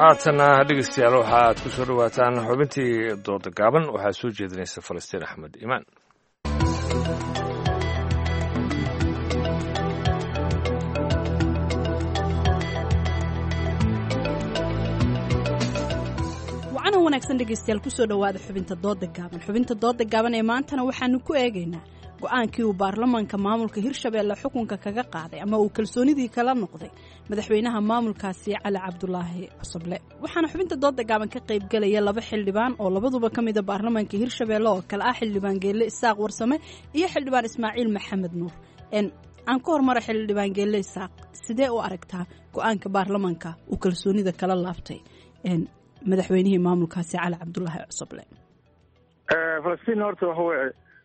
haatana dhegeystayaal waxa aad ku soo dhawaataan xubintii dooda gaaban waxaa soo jeedinaysa falastiin axmed imaan wacana wanaagsan dhegeystayaal kusoo dhawaada xubinta dooda gaaban xubinta dooda gaaban ee maantana waxaanu ku eegaynaa go-aankii uu baarlamaanka maamulka hirshabeelle xukunka kaga qaaday ama uu kalsoonidii kala noqday madaxweynaha maamulkaasi cali cabdulaahi cusuble waxaana xubinta dooda gaaban ka qaybgelaya laba xildhibaan oo labaduba ka mida baarlamaanka hirshabeelle oo kale ah xildhibaan geelle isaaq warsame iyo xildhibaan ismaaciil maxamed nuur aan ka hormara xildhibaan geelle isaaq sidee u aragtaa go-aanka baarlamaanka uu kalsoonida kala laabtay madaxweynihii maamulkaasi cali cabdulaahi cusuble falastiin horta waxa weye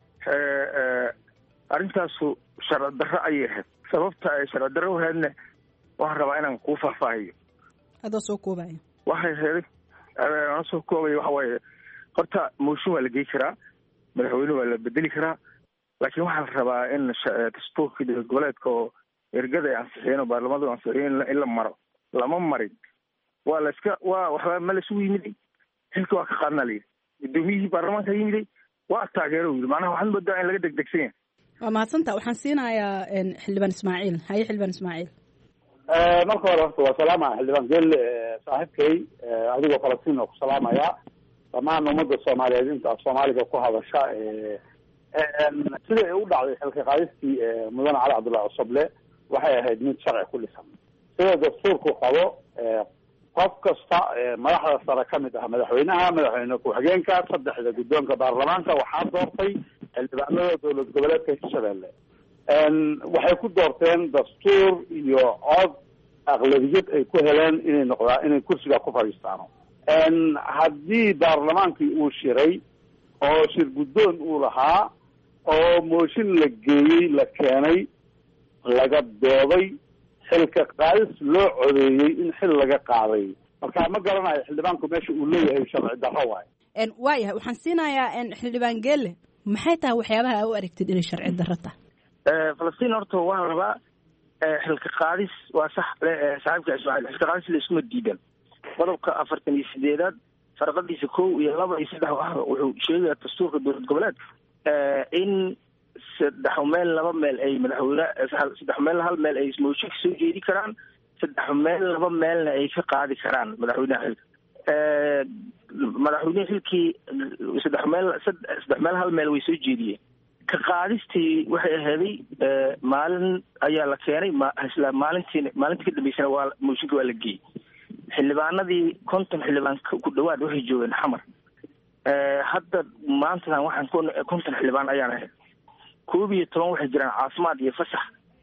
arrintaasu sharci darro ayay ahayd sababta ay sharci darro u ahaydna waxaan rabaa inaan kuu faahfaahiyo adoo soo koobaya waxay ahayd aan soo koobaya waxa waaye horta mooshin waa la gey karaa madaxweyne waa la bedeli karaa laakiin waxaa la rabaa in dastuurka dowlad goboleedka oo ergada ay ansixiyeen oo baarlamadu ansixiyeen in la maro lama marin waa la iska waa waxba ma laisugu yimiday xilka waa ka qaadnaa layidhi gudoomiyihii baarlamaanka yimiday waa taageero yidhi macnaha waxaan moodaa in laga degdegsan yahay waa mahadsanta waxaan siinayaa xildhibaan ismaaciil haye xildhibaan ismaaciil marka hore horta waa salaama xildhibaan geelle saaxiibkay adigoo falastiin oo ku salaamaya dhammaan ummadda soomaaliyeed inta af soomaaliga ku hadasha siday u dhacday xilka qaadistii mudane cali cabdullahi cusuble waxay ahayd mid sharci ku dhisan sida dastuurku qabo qof kasta madaxda sare ka mid ah madaxweynaha madaxweyne ku-xigeenka saddexda guddoonka baarlamaanka waxaa doortay xildhibaanada dowlad goboleedka hirshabeelle waxay ku doorteen dastuur iyo cod aqlabiyad ay ku heleen inay noqdaa inay kursiga ku fadhiistaano haddii baarlamaankii uu shiray oo shir guddoon uu lahaa oo mooshin la geeyey la keenay laga dooday xilka qaadis loo codeeyey in xil laga qaaday marka ma garanayo xildhibaanku meesha uu leeyahay sharci darro waayo waayahay waxaan siinayaa xildhibaan geelle maxay tahay waxyaabaha aa u aragtid inay sharci darro tahay falastiin horta waxaa rabaa xilka qaadis waa sax saaxiibka ismaaciil xilka qaadis la iskuma diidan qodobka afartan iyo sideedaad farqadiisa kow iyo laba iyo saddex ah wuxuu sheegayaa dastuurka dowlad goboleedka in saddex meel laba meel ay madaxweyne saddex meel hal meel ay mooshin ka soo jeedi karaan saddex meel laba meelna ay ka qaadi karaan madaxweynaha xilka madaxweyneha xilkii saddex meel saddex meel hal meel way soo jeediyeen ka qaadistii waxay ahaaday maalin ayaa la keenay isla maalintii maalintii ka dambeysana waa mooshinka waa la geeyey xildhibaanadii konton xildhibaan ku dhawaad waxay joogeen xamar hadda maantadan waxaan konton xildhibaan ayaan ahayd koob iyo toban waxay jiraan caafimaad iyo fasax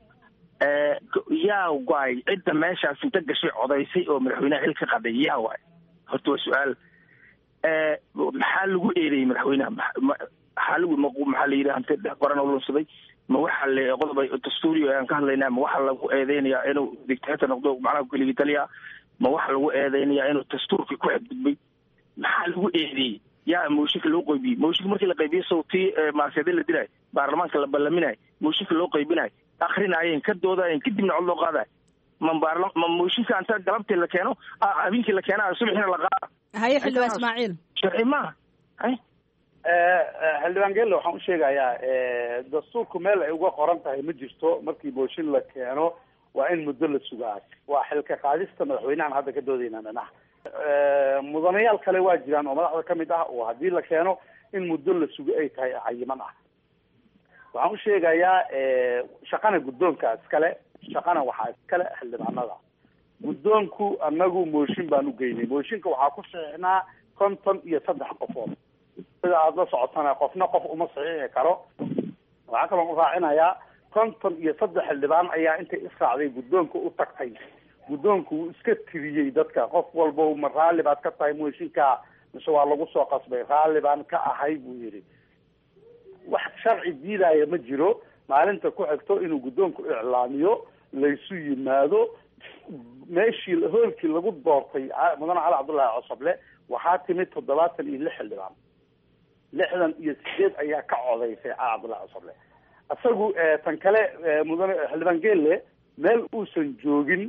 yaa waay cidda meeshaas inta gashay codaysay oo madaxweynaha xil ka qaday yaa waay horta waa su-aal maxaa lagu eedeeyey madaxweynaha maxaa lagu maxaa la yidhi hante qoran oo lunsaday ma waxa le qodob dastuuri aan ka hadlaynaa ma waxa lagu eedeynayaa inuu dictator noqdo macnaha keligii taliya ma waxa lagu eedeynayaa inuu dastuurkii ku xadgudbay maxaa lagu eedeeyey yaa mooshinka loo qaybiyey mooshinka markii la qaybiyey sawtii maarseede la dilaayo baarlamaanka la ballaminayo mooshinka loo qaybinayo akrinaayeen ka doodaayeen kadibna cod loo qaadayo ma baarla ma mooshinka anta galabtii la keeno habeenkii la keena subaxina la qaada haye xildhibaan ismaaciil sharci maaha hay xildhibaan geelle waxaan u sheegayaa dastuurku meel ay uga qoran tahay ma jirto markii mooshin la keeno waa in muddo la sugaa waa xilka qaadista madaxweynahan hadda ka doodayna dhanaha mudanayaal kale waa jiraan oo madaxda kamid ah oo haddii la keeno in muddo la sugo ay tahay cayiman ah waxaan u sheegayaa shaqana guddoonka iskale shaqana waxaa iskale xildhibaanada guddoonku anagu mooshin baan u geynay mooshinka waxaa ku saxiixnaa konton iyo saddex qofood sida aada la socotana qofna qof uma saxiixi karo waxaa kaloo u raacinayaa konton iyo saddex xildhibaan ayaa intay israacday guddoonka u tagtay guddoonku wuu iska tiriyey dadka qof walba ma raalli baad ka tahay mooshinka mise waa lagu soo qasbay raalli baan ka ahay buu yidhi wax sharci diidaya ma jiro maalinta ku xigto inuu guddoonku iclaamiyo laysu yimaado meeshii hoolkii lagu doortay mudane cali cabdullaahi cosoble waxaa timid toddobaatan iyo lix xildhibaan lixdan iyo sideed ayaa ka codaysay cali cabdullahi cosoble isagu tan kale mudane xildhibaan geelle meel uusan joogin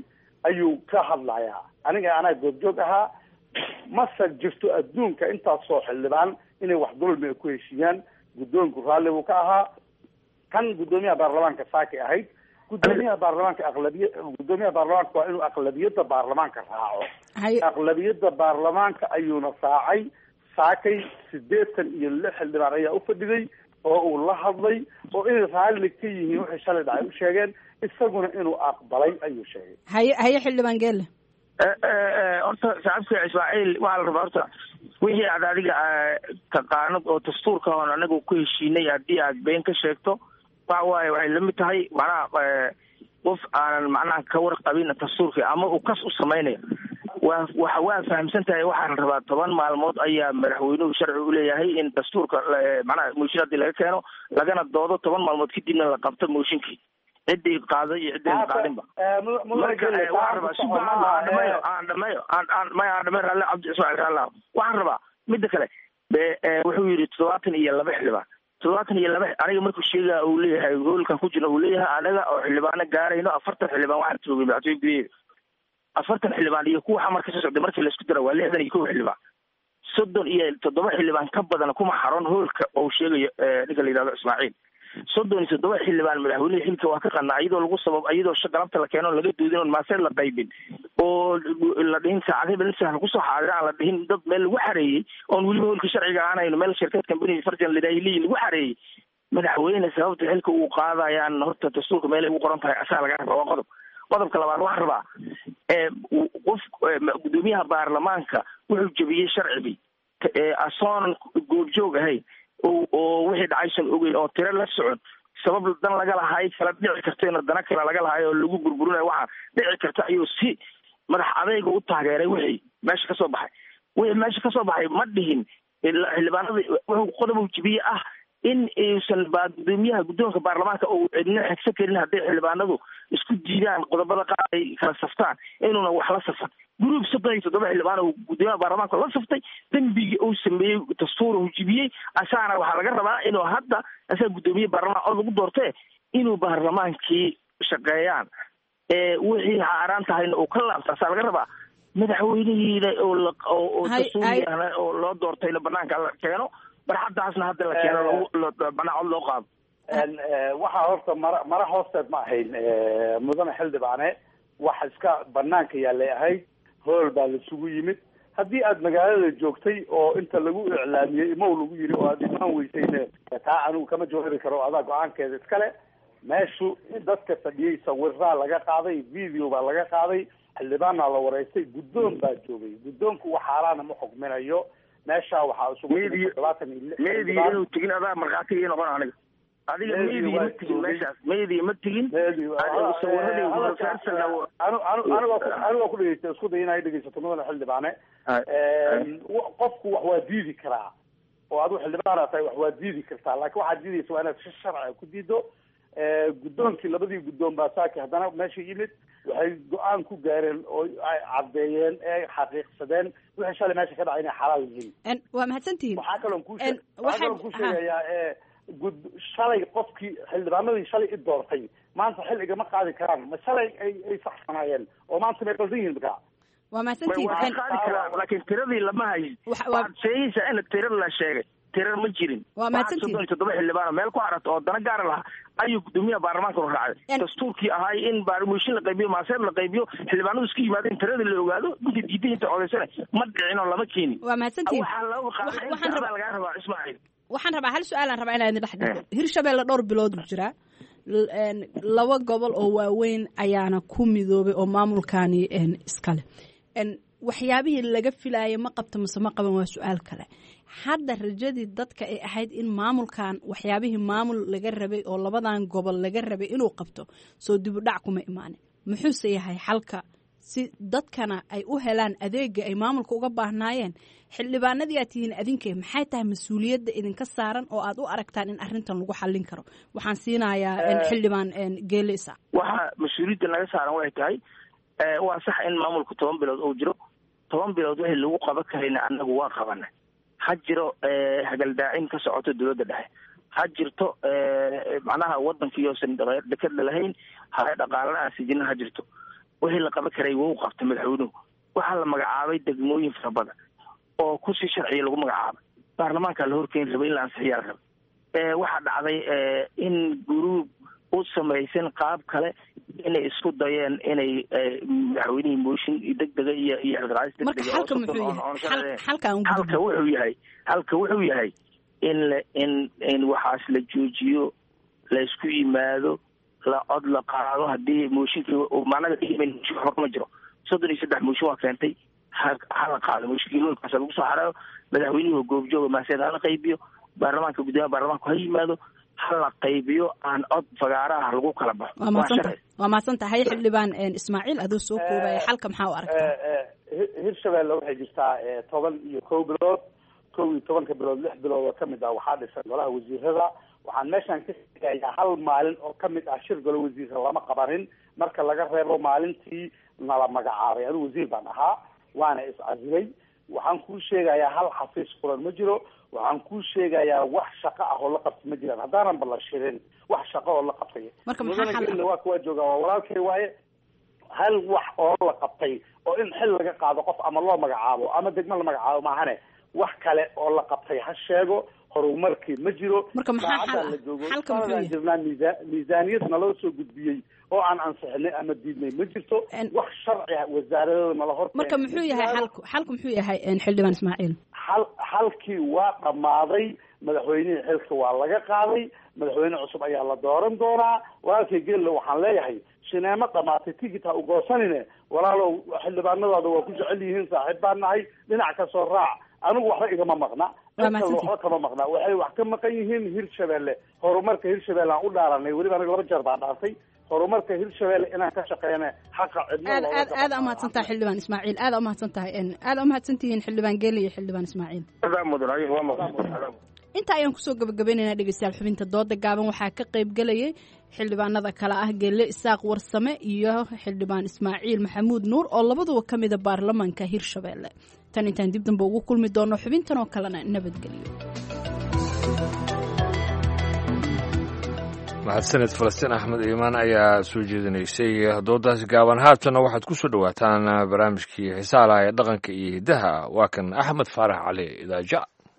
ayuu ka hadlayaa. aniga anaa goobjoog ahaa. mase jirto adduunka intaasoo xildhibaan inay wax dulmi ay ku heshiiyaan. guddoonku raalli buu ka ahaa. kan guddoomiyaha baarlamaanka saakay ahayd. guddoomiyaha baarlamaanka aqlabiya guddoomiyaha baarlamaanka waa inuu aqlabiyadda baarlamaanka raaco. aqlabiyadda baarlamaanka ayuuna raacay. saakay sideetan iyo lix xildhibaan ayaa u fadhiday oo uu la hadlay oo inay raalli ka yihiin waxay shalay dhacay u sheegeen, isaguna inuu aqbalay ayuu sheegay. haye haye xildhibaan geelle. horta shacabka Ismaaciil waxaa la rabaa horta wixii aad adiga taqaanad oo dastuurka hoon anagu ku heshiinay haddii aad been ka sheegto waxa waaye waxay la mid tahay macnaha qof aanan macnaha ka warqabin dastuurka ama uu kas u samaynayo. waa waxa waa fahamsan tahay waxaa la rabaa toban maalmood ayaa madaxweynuhu sharci u leeyahay in dastuurka macnaha mooshin haddii laga keeno lagana doodo toban maalmood kadibna la qabto mooshinkii ciddii qaaday iyo ciddii la qaadinba. aan dhameeyo aan maya aan dhameyn ralle cabdi ismaaciil ralle waxaan rabaa midda kale wuxuu yidhi toddobaatan iyo laba xildhibaan toddobaatan iyo laba aniga markuu sheegaa uu leeyahay hoolkan ku jirna uu leeyahay anaga oo xildhibaano gaarayno afartan xildhibaan waxaan joogay madaxtooye gudaheeda afartan xildhibaan iyo kuwa xamar kasoo socday markii laisku dara waa lixdan iyo kow xildhibaan soddon iyo toddoba xildhibaan ka badan kuma xaroon hoolka oo sheegayo ninka la yidhahdo Ismaaciil. soddon iyo toddoba xildhibaan madaxweynaha xilka waa ka qanaa iyadoo lagu sabab iyadoo shaqalabta la keeno laga doodin oo maaseed la qaybin oo la dhihin saacadii balisa lagu soo xaadiray aan la dhihin dad meel lagu xareeyey oon weliba hoolka sharciga aanayno meel shirkad company farjan lidaahiiliyi lagu xareeyey madaxweyne sababta xilka uu qaadayaan horta dastuurka meel ay ugu qoran tahay asaa laga rabaa waa qodob. qodobka labaad waxaan rabaa qof guddoomiyaha baarlamaanka wuxuu jebiyey sharcigii asoonan goobjoog ahayn oo wixii dhacaysan ogeyn oo tiro la socon sabab dan laga lahaay kala dhici karta in dana kale laga lahaay oo lagu burburinayo waxaa dhici karta ayuu si madax adayga u taageeray wixii meesha kasoo baxay. wixii meesha kasoo baxay ma dhihin xildhibaanada wuxuu qodob uu jebiyey ah in aysan gudoomiyaha guddoonka baarlamaanka uu cidna xigso karin haddii xildhibaanadu isku diidaan qodobada qaar ay kala saftaan inuuna wax la safan. guruub soddon iyo toddoba xildhibaan uu gudoomiyaha baarlamaanka la saftay dembigii uu sameeyey dastuur uu jibiyey asaana waxaa laga rabaa inuu hadda asaga guddoomiye baarlamaan oo lagu doortee inuu baarlamaankii shaqeeyaan wixii xaaraan tahayna uu ka laabta asaa laga rabaa. madaxweynihiina oo dastuuriyahna oo loo doortayna banaanka la keeno barxadaasna hadda la keeno banaacod loo qaado. waxaa horta mara mara hoosteed ma ahayn mudane xildhibaane wax iska banaanka yaalay ahayd hool baa laisugu yimid. haddii aad magaalada joogtay oo inta lagu iclaamiyey imow lagu yiri oo aad imaan weysayne taa anigu kama jawaabi karo adaa go-aankeeda iskale. meeshu dadka fadhiyey sawiraa laga qaaday video baa laga qaaday xildhibaanaa la wareystay guddoon baa joogay. guddoonku wax xaaraana ma xukminayo. meesha waxaa isugu toddobaatan iyo lix media inuu tigin adaa markhaati ii noqon aniga adiga media ma tigin meeshaas media ma tigin anigoo ku dhegeysta isku day inay dhegeysato mudane xildhibaane. qofku wax waa diidi karaa oo adigu xildhibaana tahay wax waa diidi kartaa laakiin waxaad diidaysa waa inaad si sharciga ku diido. guddoonkii labadii guddoon baa saaki haddana meesha yimid waxay go-aan ku gaareen oo ay caddeeyeen ee xaqiiqsadeen wixii shalay meesha ka dhacay inay xalaal yihiin. waa mahadsantihiin. waxaa kaloon ku waxaa kaloon ku sheegayaa ee gud shalay qofkii xildhibaanadii shalay i doortay maanta xil igama qaadi karaan ma shalay ay ay saxsanaayeen oo maanta may qaldan yihiin markaa. waa mahadsantihiin. waa qaadi karaa laakiin tiradii lama hayin. waxaad sheegaysaa in tirada la sheegay tirar ma jirin. waa mahadsantihiin. soddon iyo toddoba xildhibaan meel ku xarata oo dana gaara lahaa ayuu gudoomiyaha baarlamaanka u raacay. dastuurkii ahaay in baarlamaanka la qaybiyo maaseed la qaybiyo xildhibaanadu isku yimaadeen tiradii la ogaado inta diiday inta codeysana ma dhicin oo lama keenin. waa mahadsantihiin. waxaa lagu qaaday waxaan rabaa laga rabaa Ismaaciil. waxaan rabaa hal su-aalaan rabaa inaan idin dhex dhigo. Hirshabelle dhowr bilood u jira laba gobol oo waaweyn ayaana ku midoobay oo maamulkaani iskale. waxyaabihii laga filaayay ma qabta mise ma qaban waa su-aal kale. hadda rajadii dadka ay ahayd in maamulkan waxyaabihii maamul laga rabay oo labadan gobol laga rabay inuu qabto soo dib u dhac kuma imaanin. muxuuse yahay xalka si dadkana ay u helaan adeega ay maamulka uga baahnaayeen? xildhibaanadii aad tihiin adinkay maxay tahay mas-uuliyadda idinka saaran oo aad u aragtaan in arrintan lagu xallin karo? waxaan siinayaa xildhibaan geelisa. waxaa mas-uuliyadda naga saaran waxay tahay waa sax in maamulku toban bilood uu jiro. toban bilood wixii lagu qaban karayna annagu waa qabana. ha jiro hagaldaacin ka socoto dowladda dhexe. ha jirto macnaha waddankii oosan dekada lahayn ha dhaqaalana sijina ha jirto wixii la qaban karay wuu qabtay madaxweynuhu. waxaa la magacaabay degmooyin fara badan oo kusii sharciya lagu magacaabay, baarlamaanka la horkeeni rabay in la ansixiyaa la rabay. waxaa dhacday in guruub u samaysan qaab kale inay isku dayeen inay madaxweynihii mooshin degdega iyo iyo xilqaadis degdega halka wuxuu yahay halka wuxuu yahay in la in in waxaas la joojiyo, la isku yimaado, la cod la qaado. haddii mooshinkii macnaha mooshin waxba kama jiro, soddon iyo saddex mooshin waa keentay, hala qaado mooshinkii loolkaas lagu soo xarayo, madaxweynihii goobjooga maaseed hala qaybiyo, baarlamaanka guddoomiyaha baarlamaanku ha yimaado, hala qaybiyo, aan cod fagaaraha lagu kala baxo. waa mahadsan tahay xildhibaan Ismaaciil, aduu soo koobaya xalka maxaa u aragtaa? Hirshabelle waxay jirtaa toban iyo kow bilood kow iyo tobanka bilood lix bilood oo kamid ah waxaa dhisan golaha wasiirada. waxaan meeshaan ka sheegayaa hal maalin oo kamid ah shir golo wasiirka lama qabanin, marka laga reebo maalintii nala magacaabay. anigu wasiir baan ahaa, waana iscasilay. waxaan kuu sheegayaa hal xafiis furan ma jiro. waxaan kuu sheegayaa wax shaqo ah oo la qabtay ma jiraan, haddaanan bala shirin wax shaqo oo la qabtay. waa kuwa jooga waa walaalkay waaye. hal wax oo la qabtay oo in xil laga qaado qof ama loo magacaabo ama degmo la magacaabo maahane, wax kale oo la qabtay ha sheego. horumarkii ma jiro. marka maxaa xalka muxuu jirnaa miisaaniyad naloo soo gudbiyey oo aan ansixinay ama diidnay ma jirto. wax sharci ah wasaaradooda nala hor. marka muxuu yahay xalku xalku muxuu yahay xildhibaan Ismaaciil? xal xalkii waa dhammaaday. madaxweynihii xilka waa laga qaaday, madaxweyne cusub ayaa la dooran doonaa. walaalkay Geelle waxaan leeyahay shineemo dhamaatay tigit ha u goosanine, walaalow xildhibaanadaada waa ku jecel yihiin, saaxiib baan nahay, dhinac ka soo raac. anigu waxba igama maqna, waxba kama maqna. waxay wax ka maqan yihiin Hirshabelle. horumarka Hirshabelle aan u dhaaranay, weliba aniga laba jeer baan dhaartay horumarka Hirshabelle inaan ka shaqeyna xaqa cidna. aad aad aad umahadsan tahay xildhibaan Ismaaciil, aad umahadsan tahay aad umahadsan tihiin xildhibaan Geelle iyo xildhibaan Ismaaciil. inta ayaan kusoo gabagabaynaynaa dhegeystayaal xubinta dooda gaaban. waxaa ka qayb galayay xildhibaanada kale ah Geelle Isaaq Warsame iyo xildhibaan Ismaaciil Maxamuud Nuur oo labaduba ka mid ah baarlamaanka Hirshabelle. tan intaan dib dambe ugu kulmi doono xubintan oo kalena nabadgelyo. mahadsaned Falastiin Axmed Iimaan ayaa soo jeedinaysay doodaasi gaaban. haatana waxaad ku soo dhawaataan barnaamijkii xisaalaha ee dhaqanka iyo hiddaha. waa kan Axmed Faarax Cali Idaaja.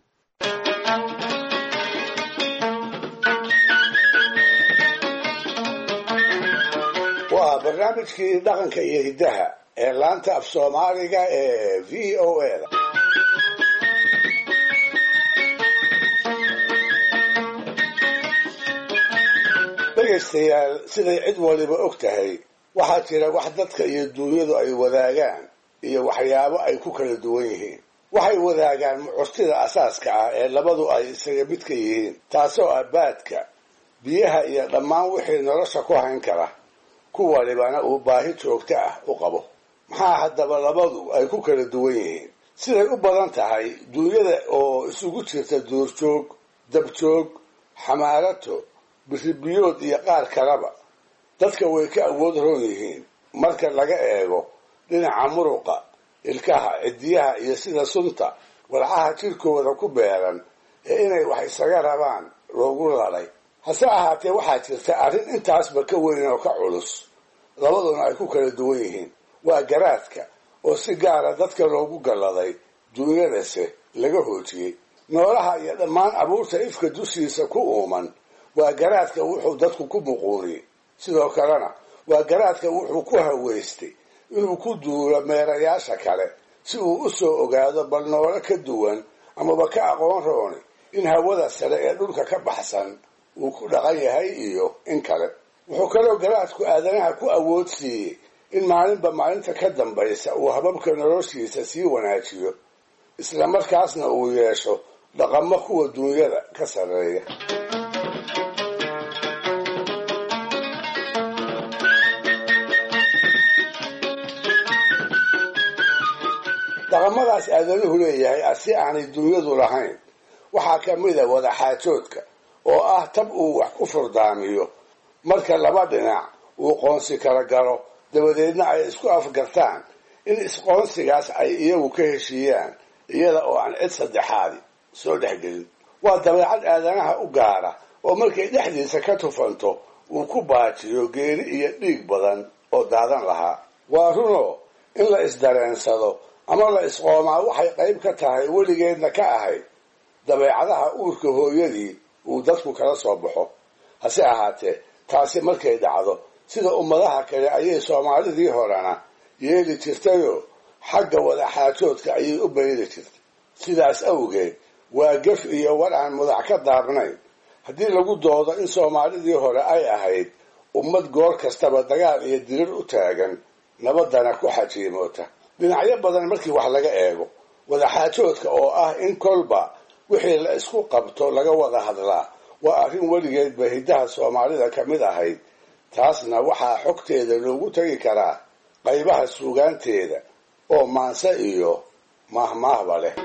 waa barnaamijkii dhaqanka iyo hiddaha ee laanta af Soomaaliga ee V O A da. dhegaystayaal, siday cid waliba og tahay, waxaa jira wax dadka iyo duunyadu ay wadaagaan iyo waxyaabo ay ku kala duwan yihiin. waxay wadaagaan mucustida asaaska ah ee labadu ay isaga mid ka yihiin, taasoo ah baadka, biyaha iyo dhammaan wixii nolosha ku hayn kara. kuwalibana uu baahi joogto ah u qabo. maxaa haddaba labadu ay ku kala duwan yihiin? siday u badan tahay, duunyada oo isugu jirta duurjoog, dabjoog, xamaarato, biribiyood iyo qaar kaleba, dadka way ka awood roon yihiin marka laga eego dhinaca muruqa, ilkaha, cidiyaha iyo sida sunta walxaha jirkooda ku beeran ee inay wax isaga rabaan loogu lalay. hase ahaatee, waxaa jirta arrin intaasba ka weyn oo ka culus, labaduna ay ku kala duwan yihiin. waa garaadka oo si gaara dadka loogu galladay, duunyadase laga hoojiyey. noolaha iyo dhammaan abuurta ifka dushiisa ku uuman, waa garaadka wuxuu dadku ku muquuniyey. sidoo kalena waa garaadka wuxuu ku haweystay inuu ku duulo meerayaasha kale si uu u soo ogaado bal noole ka duwan amaba ka aqoon rooni in hawada sare ee dhulka ka baxsan uu ku dhaqan yahay iyo in kale. wuxuu kaloo garaadku aadanaha ku awood siiyey in maalinba maalinta ka dambaysa uu hababka noloshiisa sii wanaajiyo, isla markaasna uu yeesho dhaqamo kuwa duunyada ka sarreeya. dhaqamadaas aadanuhu leeyahay asi aanay duunyadu lahayn waxaa ka mid a wadaxaajoodka, oo ah tab uu wax ku furdaamiyo marka laba dhinac uu qoonsi kala galo, dabadeedna ay isku afgartaan in isqoonsigaas ay iyagu ka heshiiyaan iyada oo aan cid saddexaadi soo dhexgelin. waa dabeecad aadanaha u gaara oo markay dhexdiisa ka tufanto uu ku baajiyo geeri iyo dhiig badan oo daadan lahaa. waa runoo in la isdareensado ama la isqoomaa waxay qayb ka tahay weligeedna ka ahayd dabeecadaha uurka hooyadii uu dadku kala soo baxo. hase ahaatee taasi markay dhacdo sida ummadaha kale ayay soomaalidii horena yeeli jirtayoo xagga wadaxaajoodka ayay u bayri jirtay. sidaas awgeed waa gef iyo war aan mudac ka daabnayn haddii lagu doodo in soomaalidii hore ay ahayd ummad goor kastaba dagaal iyo dirir u taagan nabadana ku xajiimoota. dhinacyo badan markii wax laga eego wadaxaajoodka oo ah in kolba wixii la isku qabto laga wada hadlaa waa arrin weligeedba hiddaha soomaalida ka mid ahayd. taasna waxaa xogteeda loogu tegi karaa qaybaha suugaanteeda oo maanse iyo maahmaahba leh.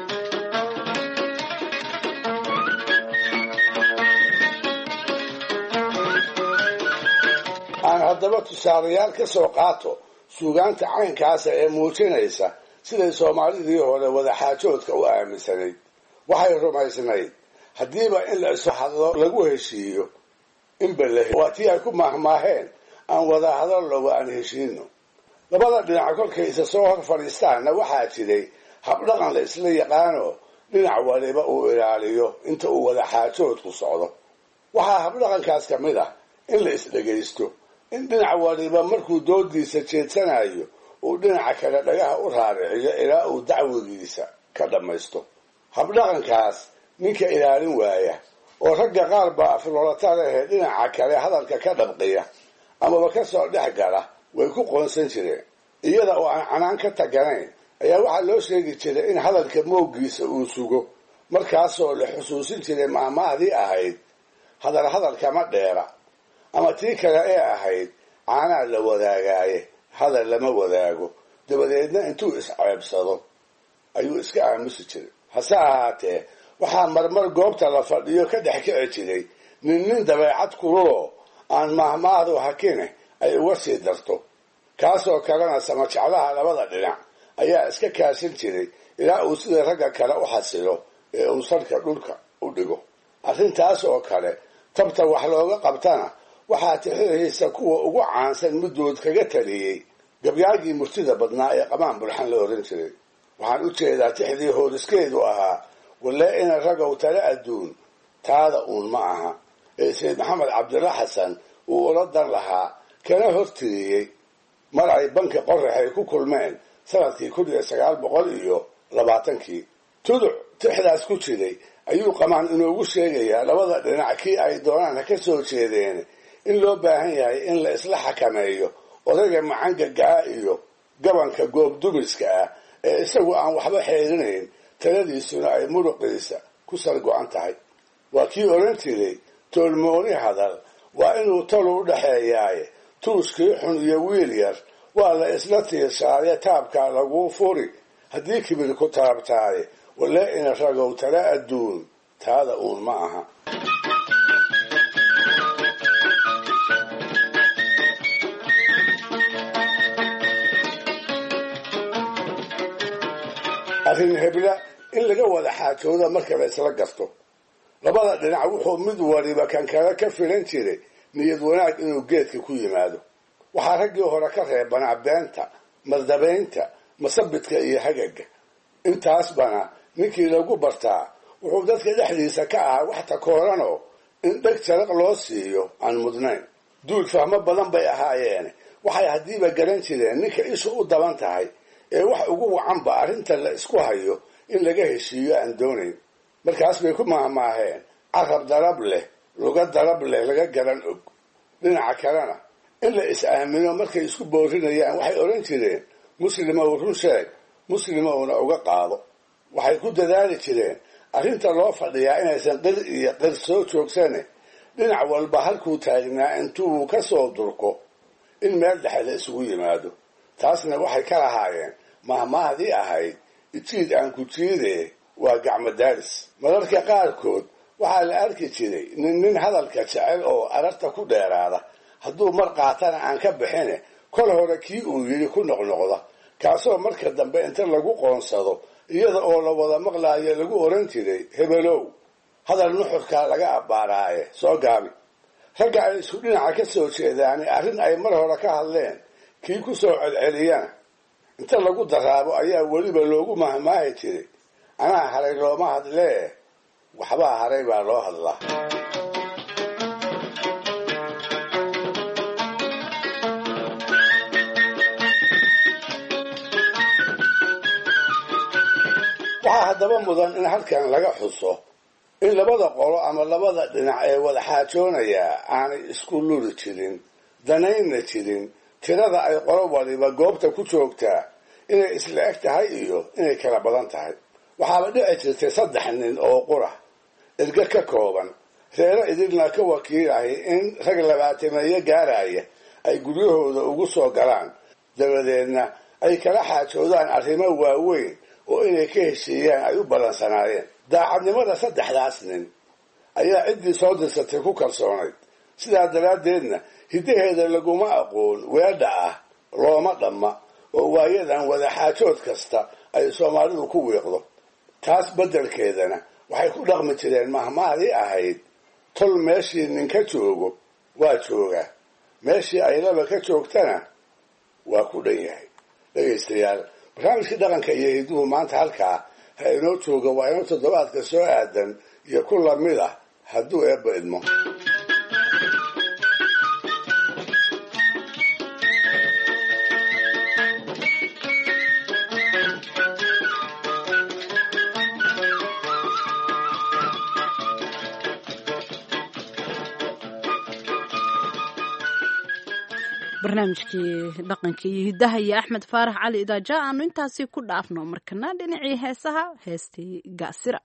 aan haddaba tusaalayaal ka soo qaato suugaanta caynkaasa ee muujinaysa siday soomaalidii hore wadaxaajoodka u aaminsanayd. waxay rumaysnayd haddiiba in la isu hadlo lagu heshiiyo inbale waa tii ay ku maahmaaheen aan wada hadallo wa aan heshiino. labada dhinac kolkay isa soo hor fadhiistaanna waxaa jiray habdhaqan la isla yaqaano dhinac waliba uu ilaaliyo inta uu wadaxaajoodku socdo. waxaa habdhaqankaas ka mid ah in la isdhegaysto, in dhinac waliba markuu doodiisa jeedsanayo uu dhinaca kale dhagaha u raariciyo ilaa uu dacwigiisa ka dhammaysto. habdhaqankaas ninka ilaalin waaya oo ragga qaar baa afloolatada ahee dhinaca kale hadalka ka dhabqiya amaba ka soo dhex gala way ku qoonsan jireen. iyada oo aan canaan ka taganayn ayaa waxaa loo sheegi jiray in hadalka mooggiisa uu sugo, markaasoo la xusuusin jiray maahmaahdii ahayd hadal hadalkama dheera, ama tii kale ee ahayd caanaa la wadaagaaye hadal lama wadaago. dabadeedna intuu isceebsado ayuu iska aamusi jiray. hase ahaatee waxaa marmar goobta la fadhiyo ka dhex kici jiray nin nin dabeecad kululoo aan maahmaahdu hakine ay uga sii darto. kaasoo kalena samajeclaha labada dhinac ayaa iska kaashan jiray ilaa uu sida ragga kale u xasilo ee uu salka dhulka u dhigo. arrintaas oo kale tabta wax looga qabtana waxaa tixiraysa kuwa ugu caansan middood kaga taliyey gabyaagii murtida badnaa ee qamaan bulxan la oran jiray. waxaan u jeedaa tixdii hooriskeedu ahaa walle ina ragow tale adduun taada uun ma aha ee sayid maxamed cabdilla xasan uu ula dan lahaa kana hortiriyey mar ay banka qoraxay ku kulmeen sanadkii kun iyo sagaal boqol iyo labaatankii. tuduc tixdaas ku jiray ayuu qamaan inoogu sheegayaa labada dhinac kii ay doonaan ha ka soo jeedeen in loo baahan yahay in la isla xakameeyo odayga macangagaa iyo gabanka goobdumiska ah ee isagu aan waxba xeerinayn taladiisuna ay muruqiisa ku sargo-an tahay. waa kii odhan jiray toolmooni hadal waa inuu talu u dhexeeyaaye tuuskii xun iyo wiil yar waa la isla tiirsaaye taabkaa laguu furi haddii kibir ku taabtaaye walle ina ragow tale adduun taada uun ma aha. arrin hebla in laga wada xaajooda marka la isla garto. labada dhinac wuxuu mid waliba kan kale ka filan jiray niyad wanaag inuu geedka ku yimaado. waxaa raggii hore ka reebanaa beenta, mardabaynta, masabidka iyo hagaga. intaasbana ninkii lagu bartaa wuxuu dadka dhexdiisa ka ahaa wax takooranoo in dheg jaraq loo siiyo aan mudnayn. duul fahmo badan bay ahaayeen. waxay haddiiba garan jireen ninka ishu u daban tahay ee wax ugu wacanba arrinta la isku hayo in laga heshiiyo aan doonayn. markaas bay ku maahmaaheen carab darab leh luga darab leh laga garan og. dhinaca kalena in la is-aamino markay isku boorinayaan waxay odhan jireen muslimow run sheeg, muslimowna uga qaado. waxay ku dadaali jireen arrinta loo fadhiyaa inaysan qir iyo qir soo joogsane dhinac walba halkuu taagnaa intuu ka soo durko in meel dhexe la isugu yimaado. taasna waxay ka lahaayeen mahmaahdii ahayd ijiid aan ku jiidee waa gacmo daaris. mararka qaarkood waxaa la arki jiray nin nin hadalka jecel oo ararta ku dheeraada hadduu mar qaatana aan ka bixine kol hore kii uu yidhi ku noqnoqda, kaasoo marka dambe inta lagu qoonsado iyada oo la wada maqlaayo lagu oran jiray hebelow hadal nuxurkaa laga abbaaraaye soo gaabi. ragga ay isku dhinaca ka soo jeedaani arrin ay mar hore ka hadleen kii ku soo celceliyana inta lagu daraabo ayaa weliba loogu mahmaahi jiray anaa haray looma hadlee waxbaa haray baa loo hadlaa. waxaa haddaba mudan in halkan laga xuso in labada qolo ama labada dhinac ee wada xaajoonayaa aanay isku luli jirin, danaynna jirin tirada ay qolo waliba goobta ku joogtaa inay isla eg tahay iyo inay kala badan tahay. waxaaba dhici jirtay saddex nin oo qura erga ka kooban reero idilna ka wakiilahay in rag labaatameeyo gaaraya ay guryahooda ugu soo galaan, dabadeedna ay kala xaajoodaan arrimo waaweyn oo inay ka heshiiyaan ay u ballansanaayeen. daacadnimada saddexdaas nin ayaa ciddii soo dirsatay ku kalsoonayd, sidaa daraaddeedna hiddaheeda laguma aqoon weedha ah looma dhamma oo waayadan wada xaajood kasta ay soomaalidu ku wiiqdo. taas beddelkeedana waxay ku dhaqmi jireen mahmaadii ahayd tol meeshii ninka joogo waa joogaa, meeshii ay laba ka joogtana waa ku dhan yahay. dhegaystayaal, barnaamijkii dhaqanka iyo hidduhu maanta halkaa ha inoo jooga. waa inoo toddobaadka soo aadan iyo ku lamid ah hadduu eebba idmo. barnaamijkii dhaqanka iyo hiddaha iyo axmed faarax cali idaaja aanu intaasi ku dhaafno. markana dhinacii heesaha heestii gaasira.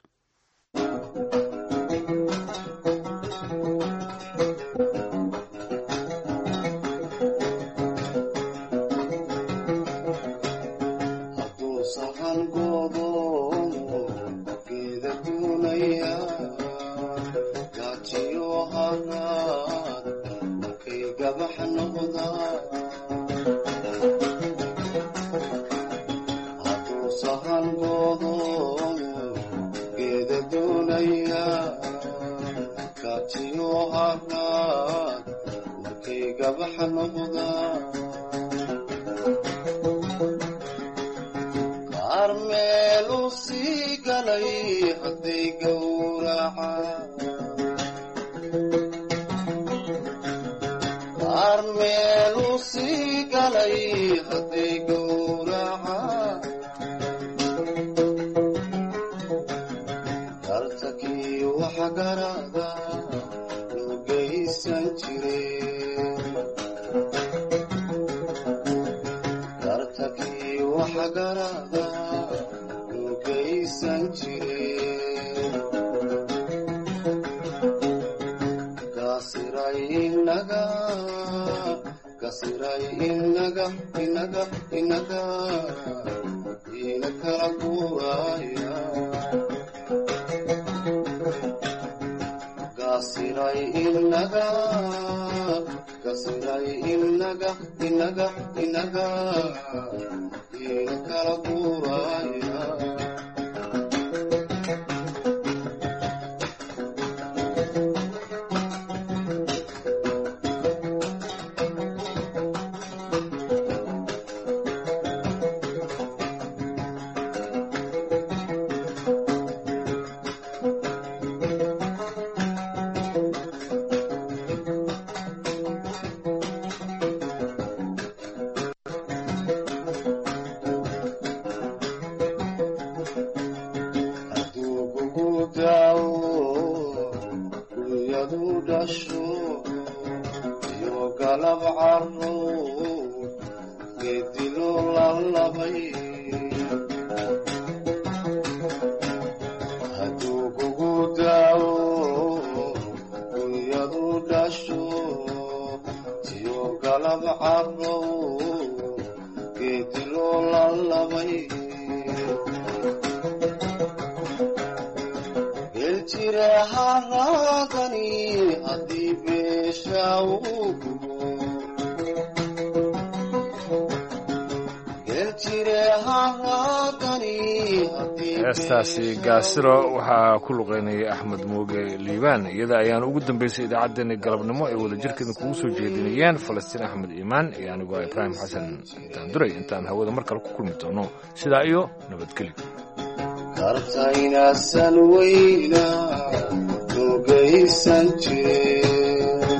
heestaasi gaasiro waxaa ku luqeynayay axmed mooge liibaan iyada ayaana ugu dambeysay idaacaddeenna galabnimo ay wadajirkeeda kugu soo jeedinayeen falastiin axmed iimaan iyo anigoo ibraahim xasan daanduray intaan hawada mar kale ku kulmi doono sidaa iyo nabadgelyo kartaynaasan weyna ogaysan jire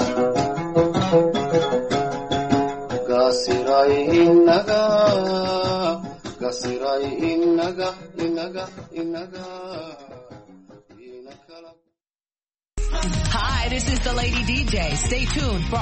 gasiray inaga gasiray inaga inaga inaga Hi, this is the Lady D J. Stay tuned for